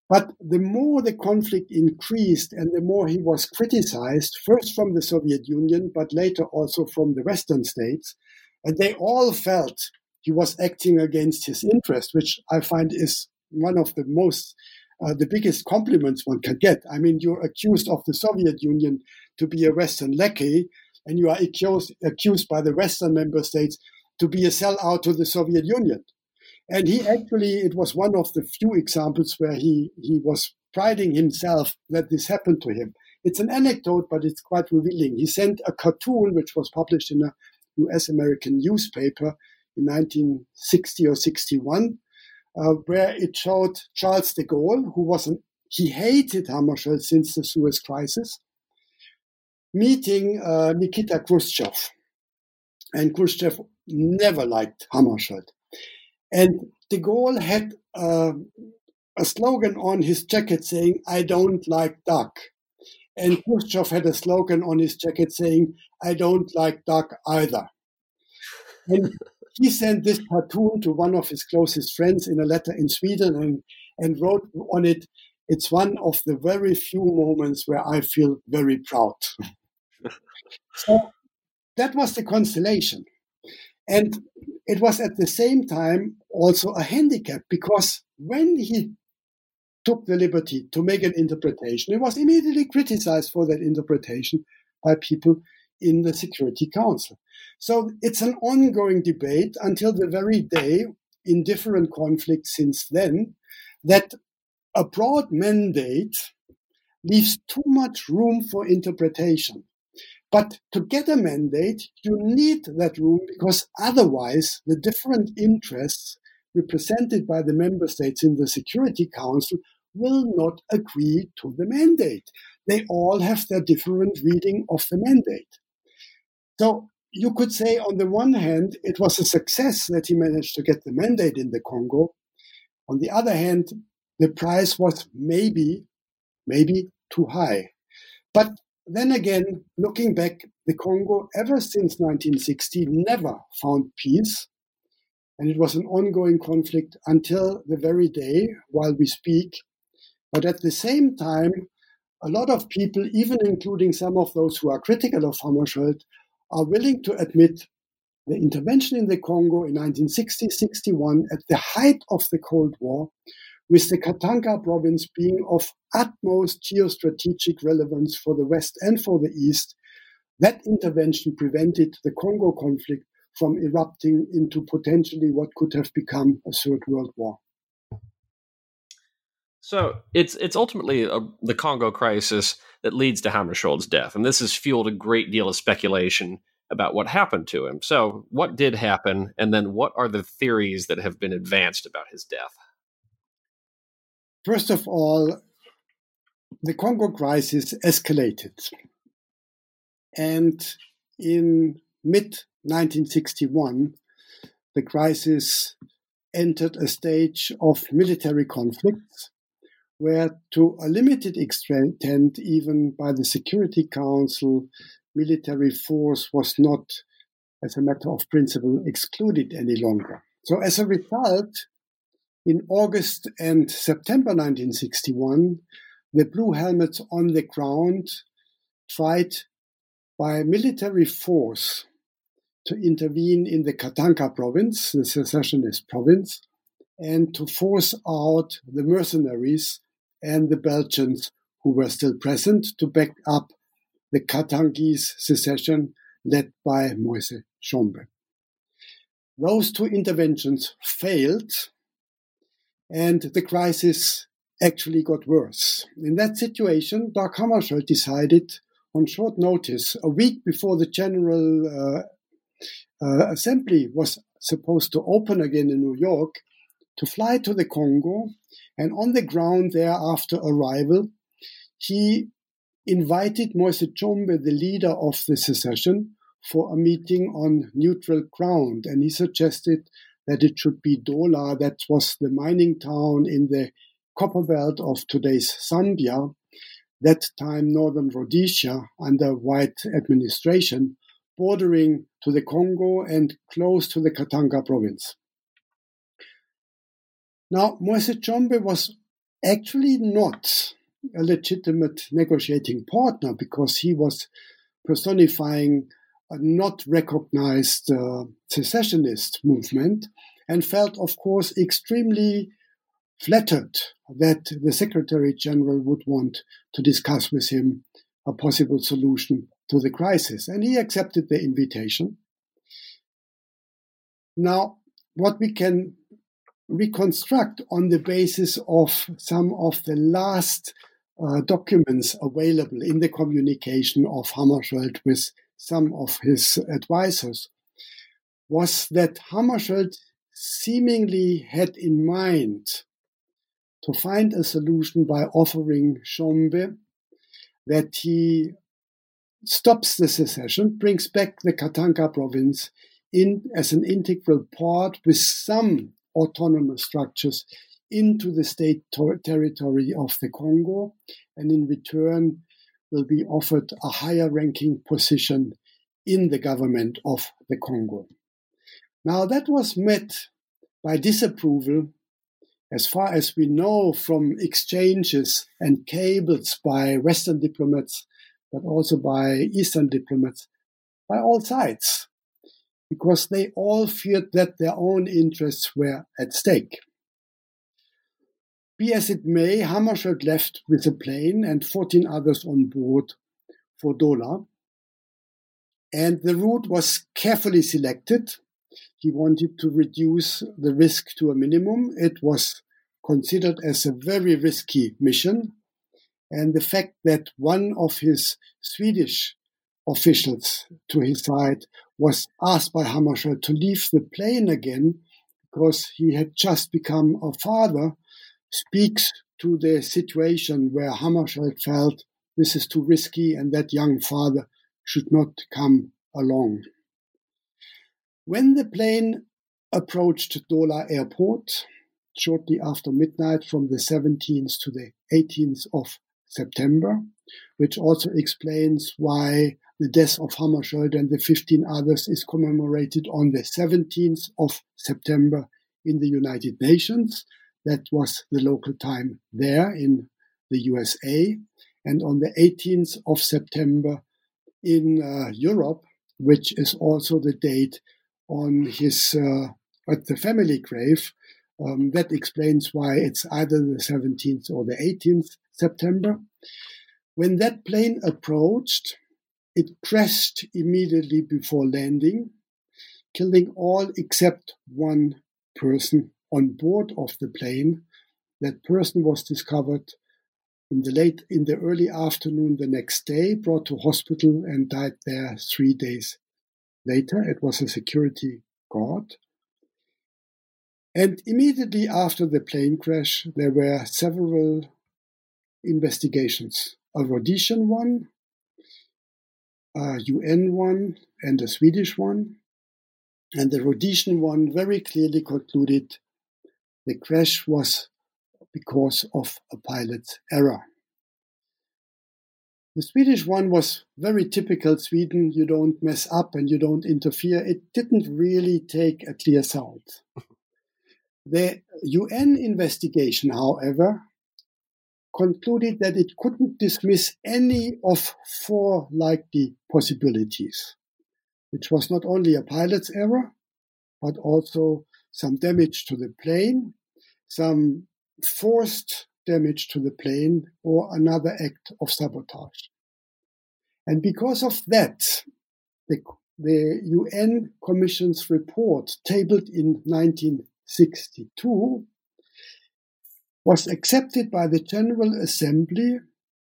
But the more the conflict increased and the more he was criticized, first from the Soviet Union, but later also from the Western states, and they all felt he was acting against his interest, which I find is one of the most, uh, the biggest compliments one can get. I mean, you're accused of the Soviet Union to be a Western lackey, and you are accused, accused by the Western member states to be a sellout to the Soviet Union. And he actually, it was one of the few examples where he, he was priding himself that this happened to him. It's an anecdote, but it's quite revealing. He sent a cartoon, which was published in a U S American newspaper in nineteen sixty or sixty-one, uh, where it showed Charles de Gaulle, who was an, he hated Hammarskjöld since the Suez Crisis, meeting uh, Nikita Khrushchev. And Khrushchev never liked Hammarskjöld. And de Gaulle had uh, a slogan on his jacket saying, "I don't like duck." And Khrushchev had a slogan on his jacket saying, "I don't like duck either." And he sent this cartoon to one of his closest friends in a letter in Sweden and, and wrote on it, "It's one of the very few moments where I feel very proud." So that was the constellation. And it was at the same time also a handicap, because when he took the liberty to make an interpretation, it was immediately criticized for that interpretation by people in the Security Council. So it's an ongoing debate until the very day, in different conflicts since then, that a broad mandate leaves too much room for interpretation. But to get a mandate, you need that room, because otherwise the different interests represented by the member states in the Security Council will not agree to the mandate. They all have their different reading of the mandate. So you could say, on the one hand, it was a success that he managed to get the mandate in the Congo. On the other hand, the price was maybe, maybe too high. But then again, looking back, the Congo, ever since nineteen sixty, never found peace. And it was an ongoing conflict until the very day while we speak. But at the same time, a lot of people, even including some of those who are critical of Hammarskjöld, are willing to admit the intervention in the Congo in nineteen sixty sixty-one, at the height of the Cold War, with the Katanga province being of utmost geostrategic relevance for the West and for the East, that intervention prevented the Congo conflict from erupting into potentially what could have become a third world war. So it's it's ultimately a, the Congo crisis that leads to Hammarskjöld's death, and this has fueled a great deal of speculation about what happened to him. So what did happen, and then what are the theories that have been advanced about his death? First of all, the Congo crisis escalated. And in mid nineteen sixty-one, the crisis entered a stage of military conflicts, where to a limited extent, even by the Security Council, military force was not, as a matter of principle, excluded any longer. So as a result, in August and September nineteen sixty-one, the Blue Helmets on the ground tried by military force to intervene in the Katanga province, the secessionist province, and to force out the mercenaries and the Belgians who were still present to back up the Katangese secession led by Moise Tshombe. Those two interventions failed, and the crisis actually got worse. In that situation, Dag Hammarskjöld decided on short notice, a week before the General uh, uh, Assembly was supposed to open again in New York, to fly to the Congo, and on the ground there after arrival, he invited Moise Tshombe, the leader of the secession, for a meeting on neutral ground, and he suggested that it should be Dola, that was the mining town in the copper belt of today's Zambia, that time northern Rhodesia under white administration, bordering to the Congo and close to the Katanga province. Now, Moise Tshombe was actually not a legitimate negotiating partner, because he was personifying a not recognized uh, secessionist movement, and felt, of course, extremely flattered that the Secretary General would want to discuss with him a possible solution to the crisis. And he accepted the invitation. Now, what we can reconstruct on the basis of some of the last uh, documents available in the communication of Hammarskjöld with some of his advisors was that Hammarskjöld seemingly had in mind to find a solution by offering Tshombe that he stops the secession, brings back the Katanga province in as an integral part with some autonomous structures into the state ter- territory of the Congo, and in return will be offered a higher ranking position in the government of the Congo. Now, that was met by disapproval, as far as we know from exchanges and cables by Western diplomats, but also by Eastern diplomats, by all sides, because they all feared that their own interests were at stake. Be as it may, Hammarskjöld left with a plane and fourteen others on board for Dola. And the route was carefully selected. He wanted to reduce the risk to a minimum. It was considered as a very risky mission. And the fact that one of his Swedish officials to his side was asked by Hammarskjöld to leave the plane again because he had just become a father speaks to the situation where Hammarskjöld felt this is too risky and that young father should not come along. When the plane approached Dola airport, shortly after midnight from the seventeenth to the eighteenth of September, which also explains why the death of Hammarskjöld and the fifteen others is commemorated on the seventeenth of September in the United Nations. That was the local time there in the U S A. And on the eighteenth of September in uh, Europe, which is also the date on his uh, at the family grave. Um, that explains why it's either the seventeenth or the eighteenth September. When that plane approached, it crashed immediately before landing, killing all except one person on board of the plane. That person was discovered in the late, in the early afternoon the next day, brought to hospital and died there three days later. It was a security guard. And immediately after the plane crash, there were several investigations, a Rhodesian one, a U N one, and a Swedish one. And the Rhodesian one very clearly concluded the crash was because of a pilot's error. The Swedish one was very typical Sweden. You don't mess up and you don't interfere. It didn't really take a clear sound. The U N investigation, however, concluded that it couldn't dismiss any of four likely possibilities, which was not only a pilot's error, but also some damage to the plane, some forced damage to the plane, or another act of sabotage. And because of that, the, the U N Commission's report, tabled in nineteen sixty-two, was accepted by the General Assembly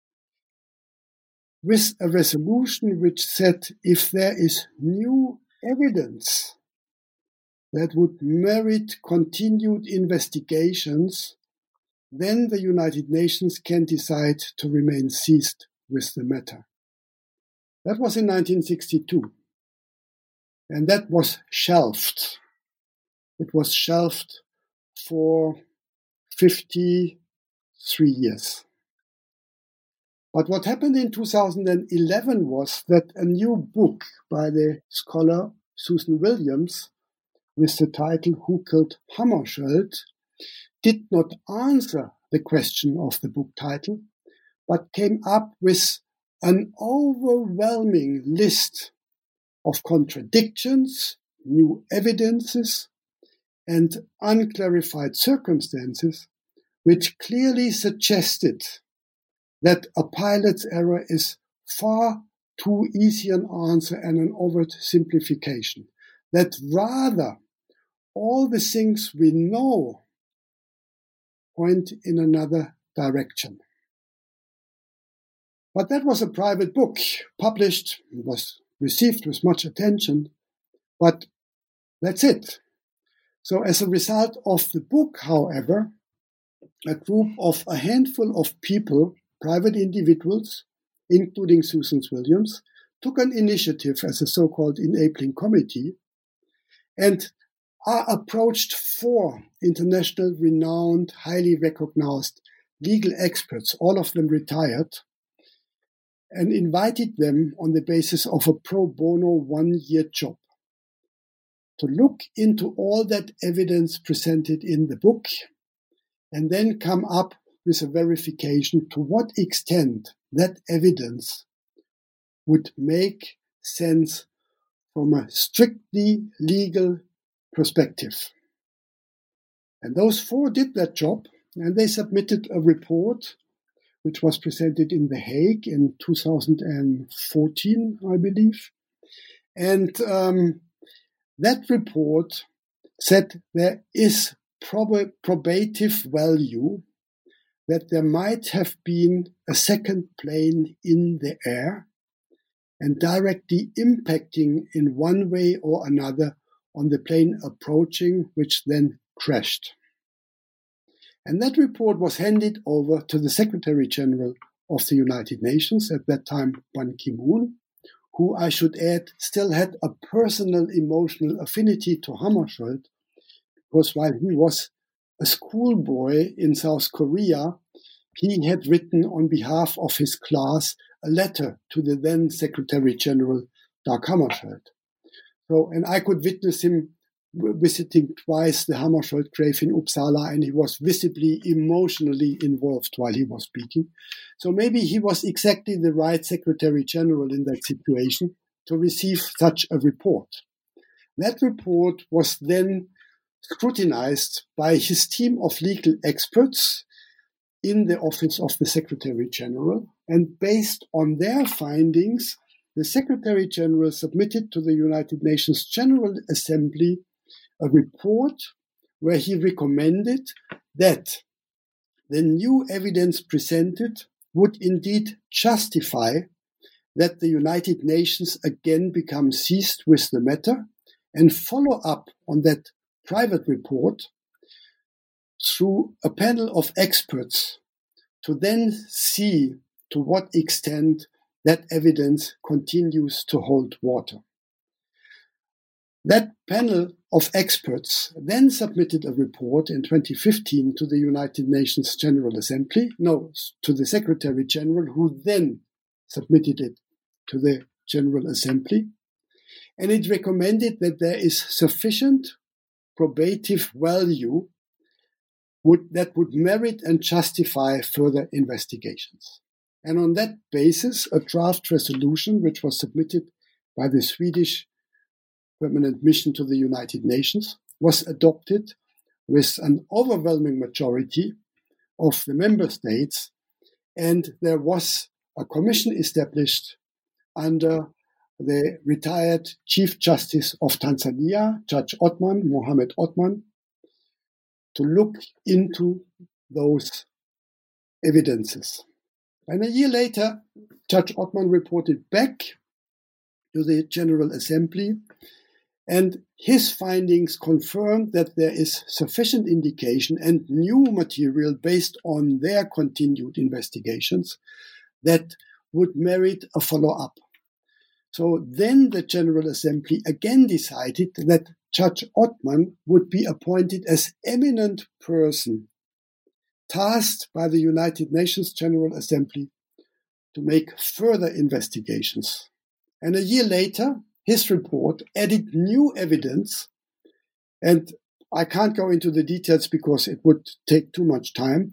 with a resolution which said if there is new evidence that would merit continued investigations, then the United Nations can decide to remain seized with the matter. That was in nineteen sixty-two. And that was shelved. It was shelved for fifty-three years. But what happened in two thousand eleven was that a new book by the scholar Susan Williams, with the title Who Killed Hammarskjöld, did not answer the question of the book title, but came up with an overwhelming list of contradictions, new evidences, and unclarified circumstances, which clearly suggested that a pilot's error is far too easy an answer and an overt simplification, that rather all the things we know point in another direction. But that was a private book, published, was received with much attention, but that's it. So as a result of the book, however, a group of a handful of people, private individuals, including Susan Williams, took an initiative as a so-called enabling committee and are approached four international renowned, highly recognized legal experts, all of them retired, and invited them on the basis of a pro bono one-year job to look into all that evidence presented in the book and then come up with a verification to what extent that evidence would make sense from a strictly legal perspective. And those four did that job, and they submitted a report which was presented in The Hague in two thousand fourteen, I believe. And um, that report said there is prob- probative value that there might have been a second plane in the air and directly impacting in one way or another on the plane approaching, which then crashed. And that report was handed over to the Secretary General of the United Nations, at that time Ban Ki-moon, who, I should add, still had a personal emotional affinity to Hammarskjöld, because while he was a schoolboy in South Korea, he had written on behalf of his class a letter to the then Secretary General, Dag Hammarskjöld. So, and I could witness him visiting twice the Hammarskjöld grave in Uppsala, and he was visibly emotionally involved while he was speaking. So maybe he was exactly the right Secretary General in that situation to receive such a report. That report was then scrutinized by his team of legal experts in the office of the Secretary General, and based on their findings, the Secretary General submitted to the United Nations General Assembly a report where he recommended that the new evidence presented would indeed justify that the United Nations again become seized with the matter and follow up on that private report through a panel of experts to then see to what extent that evidence continues to hold water. That panel of experts then submitted a report in twenty fifteen to the United Nations General Assembly, no, to the Secretary General, who then submitted it to the General Assembly. And it recommended that there is sufficient probative value would, that would merit and justify further investigations. And on that basis, a draft resolution, which was submitted by the Swedish Permanent Mission to the United Nations, was adopted with an overwhelming majority of the member states, and there was a commission established under the retired Chief Justice of Tanzania, Judge Othman, Mohamed Othman, to look into those evidences. And a year later, Judge Othman reported back to the General Assembly, and his findings confirmed that there is sufficient indication and new material based on their continued investigations that would merit a follow-up. So then the General Assembly again decided that Judge Othman would be appointed as eminent person tasked by the United Nations General Assembly to make further investigations. And a year later, his report added new evidence, and I can't go into the details because it would take too much time,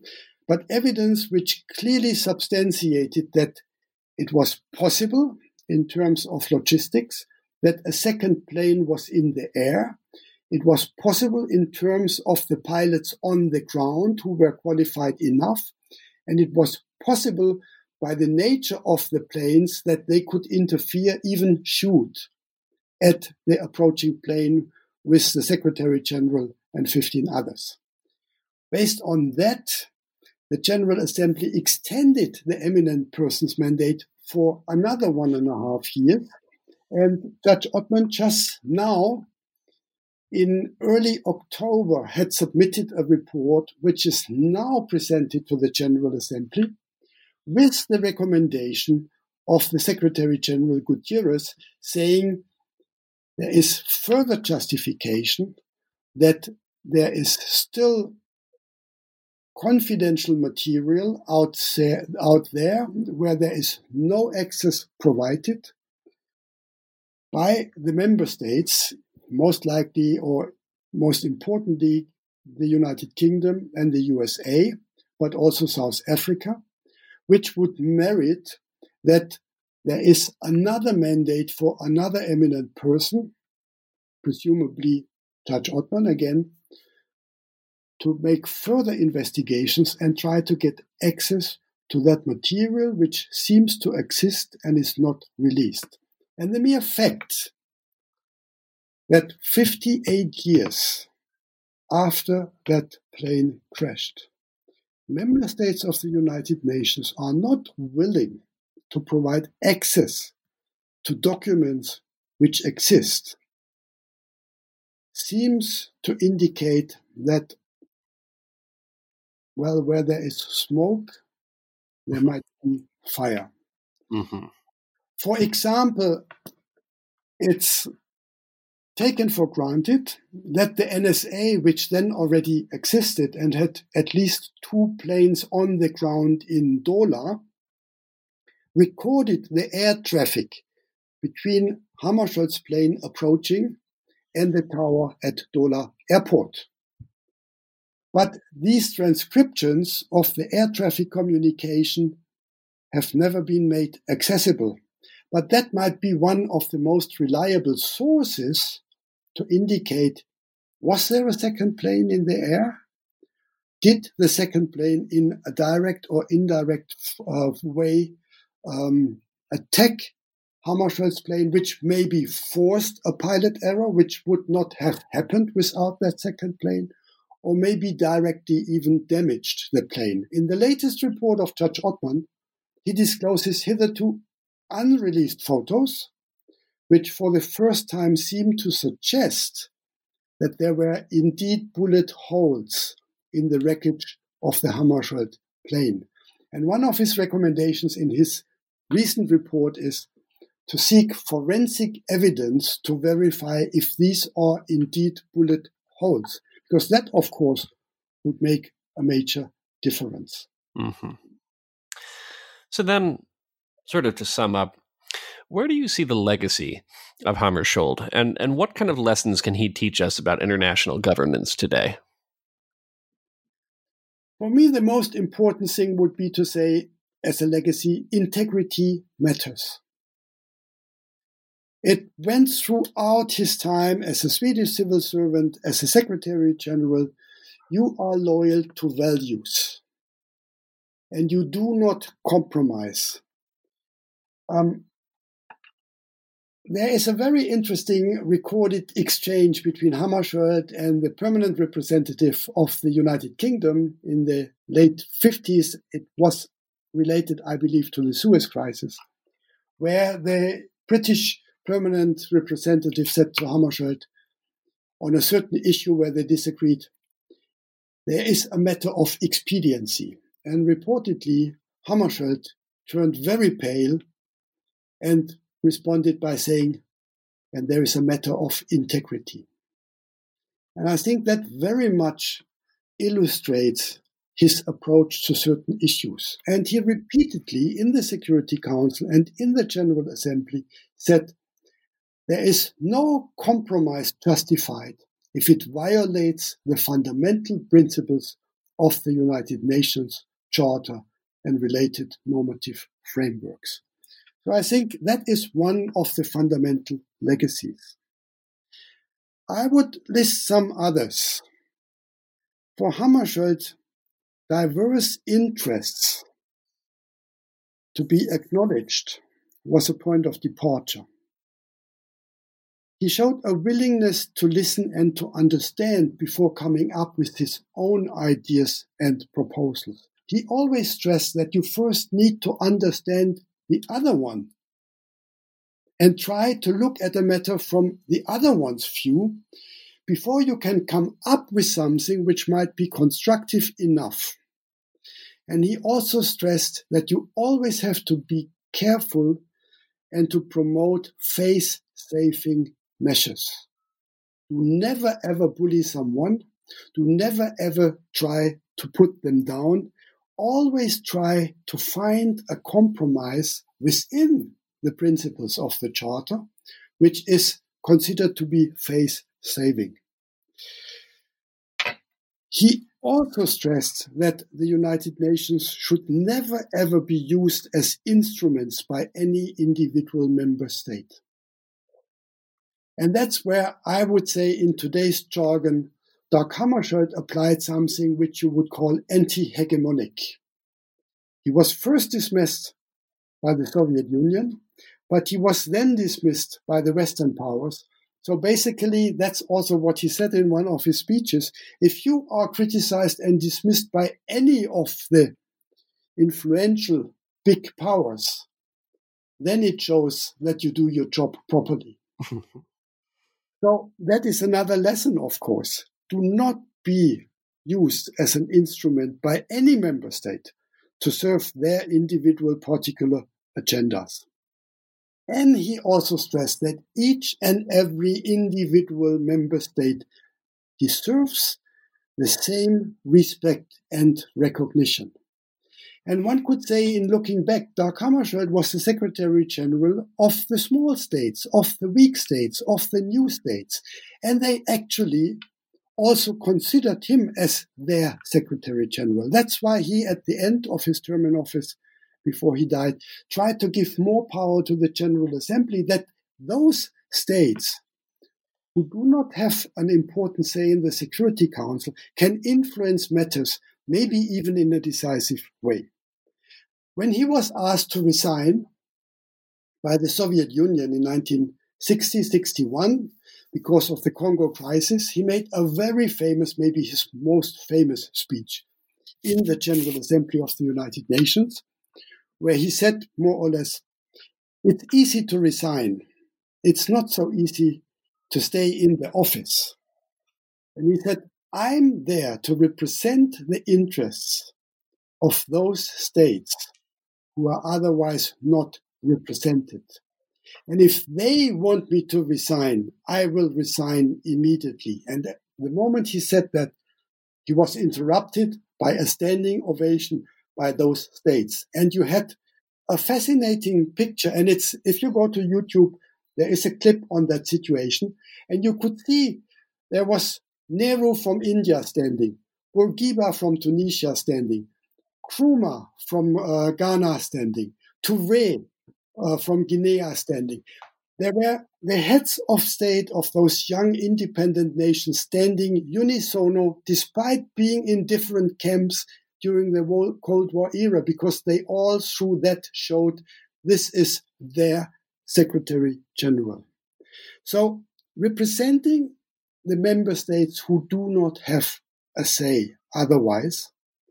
but evidence which clearly substantiated that it was possible in terms of logistics, that a second plane was in the air. It was possible in terms of the pilots on the ground who were qualified enough. And it was possible by the nature of the planes that they could interfere, even shoot at the approaching plane with the Secretary General and fifteen others. Based on that, the General Assembly extended the eminent person's mandate for another one and a half years. And Judge Ottman just now, in early October, had submitted a report which is now presented to the General Assembly with the recommendation of the Secretary General Gutierrez, saying there is further justification that there is still confidential material out there, out there where there is no access provided by the member states, most likely or most importantly, the United Kingdom and the U S A, but also South Africa, which would merit that there is another mandate for another eminent person, presumably Judge Ottman again, to make further investigations and try to get access to that material which seems to exist and is not released. And the mere fact that fifty-eight years after that plane crashed, member states of the United Nations are not willing to provide access to documents which exist seems to indicate that, well, where there is smoke, there might be fire. Mm-hmm. For example, it's taken for granted that the N S A, which then already existed and had at least two planes on the ground in Dola, recorded the air traffic between Hammarskjöld's plane approaching and the tower at Dola Airport. But these transcriptions of the air traffic communication have never been made accessible. But that might be one of the most reliable sources to indicate, was there a second plane in the air? Did the second plane in a direct or indirect uh, way um, attack Hammarskjöld's plane, which maybe forced a pilot error, which would not have happened without that second plane, or maybe directly even damaged the plane? In the latest report of Judge Ottman, he discloses hitherto unreleased photos, which for the first time seem to suggest that there were indeed bullet holes in the wreckage of the Hammarskjöld plane. And one of his recommendations in his recent report is to seek forensic evidence to verify if these are indeed bullet holes, because that, of course, would make a major difference. Mm-hmm. So then, sort of to sum up, where do you see the legacy of Hammarskjöld, and, and what kind of lessons can he teach us about international governance today? For me, the most important thing would be to say, as a legacy, integrity matters. It went throughout his time as a Swedish civil servant, as a Secretary General. You are loyal to values, and you do not compromise. Um, there is a very interesting recorded exchange between Hammarskjöld and the permanent representative of the United Kingdom in the late fifties. It was related, I believe, to the Suez Crisis, where the British permanent representative said to Hammarskjöld on a certain issue where they disagreed, there is a matter of expediency. And reportedly, Hammarskjöld turned very pale and responded by saying, and there is a matter of integrity. And I think that very much illustrates his approach to certain issues. And he repeatedly, in the Security Council and in the General Assembly, said, there is no compromise justified if it violates the fundamental principles of the United Nations Charter and related normative frameworks. So I think that is one of the fundamental legacies. I would list some others. For Hammarskjöld, diverse interests to be acknowledged was a point of departure. He showed a willingness to listen and to understand before coming up with his own ideas and proposals. He always stressed that you first need to understand the other one and try to look at the matter from the other one's view before you can come up with something which might be constructive enough. And he also stressed that you always have to be careful and to promote face-saving measures. Do never ever bully someone. Do never ever try to put them down. Always try to find a compromise within the principles of the Charter, which is considered to be face-saving. He also stressed that the United Nations should never ever be used as instruments by any individual member state. And that's where I would say in today's jargon, Dag Hammarskjöld applied something which you would call anti-hegemonic. He was first dismissed by the Soviet Union, but he was then dismissed by the Western powers. So basically, that's also what he said in one of his speeches. If you are criticized and dismissed by any of the influential big powers, then it shows that you do your job properly. So that is another lesson, of course. Do not be used as an instrument by any member state to serve their individual particular agendas. And he also stressed that each and every individual member state deserves the same respect and recognition. And one could say, in looking back, Dag Hammarskjöld was the Secretary General of the small states, of the weak states, of the new states. And they actually also considered him as their Secretary General. That's why he, at the end of his term in office, before he died, tried to give more power to the General Assembly, that those states who do not have an important say in the Security Council can influence matters, maybe even in a decisive way. When he was asked to resign by the Soviet Union in nineteen sixty sixty-one because of the Congo crisis, he made a very famous, maybe his most famous speech in the General Assembly of the United Nations, where he said more or less, it's easy to resign. It's not so easy to stay in the office. And he said, I'm there to represent the interests of those states who are otherwise not represented. And if they want me to resign, I will resign immediately. And the moment he said that, he was interrupted by a standing ovation by those states. And you had a fascinating picture. And it's, if you go to YouTube, there is a clip on that situation. And you could see there was Nehru from India standing, Bourguiba from Tunisia standing, Nkrumah from uh, Ghana standing, Touré uh, from Guinea standing. There were the heads of state of those young independent nations standing unisono, despite being in different camps during the Cold War era, because they all through that showed this is their Secretary General. So representing the member states who do not have a say otherwise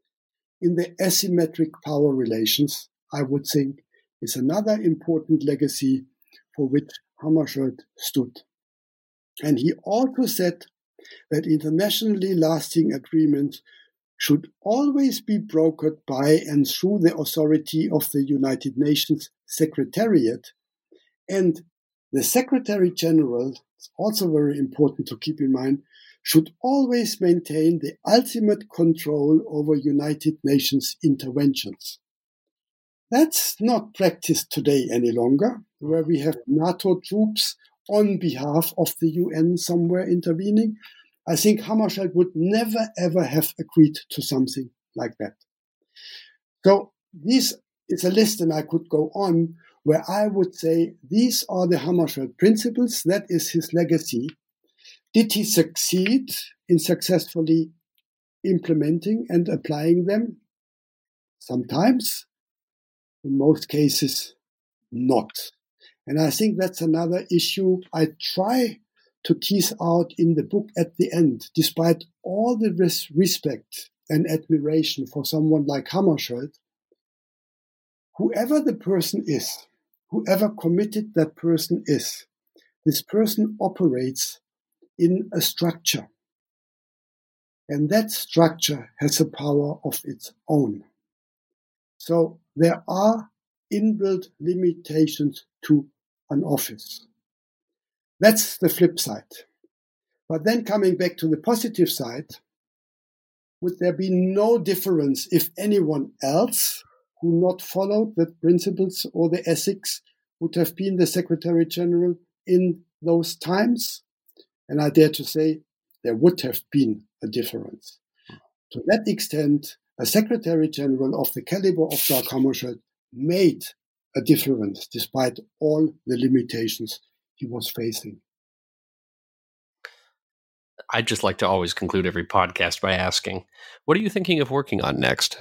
in the asymmetric power relations, I would think, is another important legacy for which Hammarskjöld stood. And he also said that internationally lasting agreements should always be brokered by and through the authority of the United Nations Secretariat. And the Secretary General, it's also very important to keep in mind, should always maintain the ultimate control over United Nations interventions. That's not practiced today any longer, where we have NATO troops on behalf of the U N somewhere intervening. I think Hammarskjöld would never ever have agreed to something like that. So this is a list, and I could go on, where I would say these are the Hammarskjöld principles. That is his legacy. Did he succeed in successfully implementing and applying them? Sometimes. In most cases, not. And I think that's another issue I try to tease out in the book at the end. Despite all the res- respect and admiration for someone like Hammarskjöld, whoever the person is, whoever committed that person is, this person operates in a structure. And that structure has a power of its own. So there are inbuilt limitations to an office. That's the flip side. But then coming back to the positive side, would there be no difference if anyone else who not followed the principles or the ethics would have been the Secretary General in those times? And I dare to say there would have been a difference. To that extent, a Secretary General of the caliber of Dag Hammarskjöld made a difference despite all the limitations he was facing. I'd just like to always conclude every podcast by asking, what are you thinking of working on next?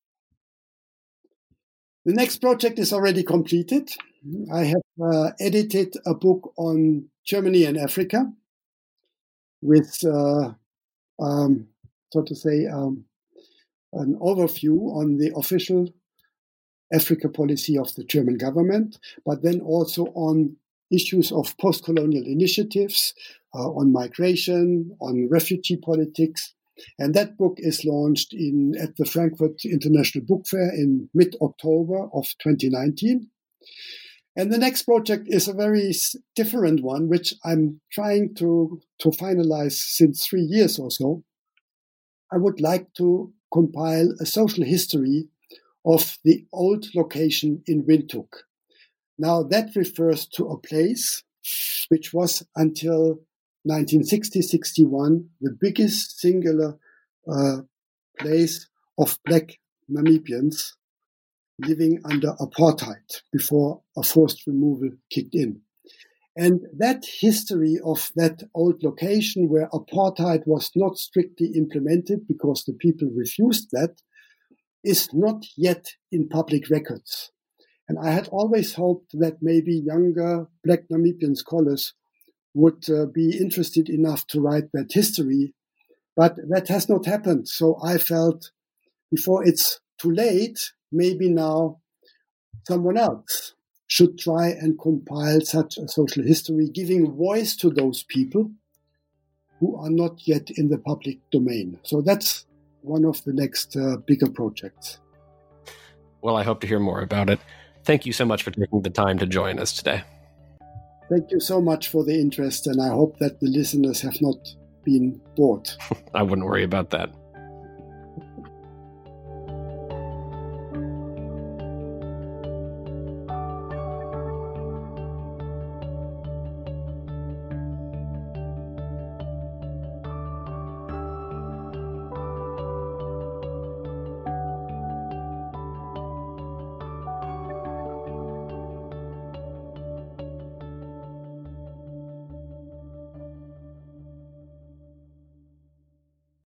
The next project is already completed. I have uh, edited a book on Germany and Africa with, uh, um, so to say, um, an overview on the official Africa policy of the German government, but then also on issues of post-colonial initiatives, uh, on migration, on refugee politics. And that book is launched in at the Frankfurt International Book Fair in mid-October of twenty nineteen. And the next project is a very different one, which I'm trying to, to finalize since three years or so. I would like to compile a social history of the old location in Windhoek. Now that refers to a place which was until nineteen sixty to sixty-one the biggest singular uh, place of black Namibians living under apartheid before a forced removal kicked in. And that history of that old location where apartheid was not strictly implemented because the people refused that is not yet in public records. And I had always hoped that maybe younger black Namibian scholars would uh, be interested enough to write that history, but that has not happened. So I felt before it's too late, maybe now someone else should try and compile such a social history, giving voice to those people who are not yet in the public domain. So that's one of the next uh, bigger projects. Well, I hope to hear more about it. Thank you so much for taking the time to join us today. Thank you so much for the interest, and I hope that the listeners have not been bored. I wouldn't worry about that.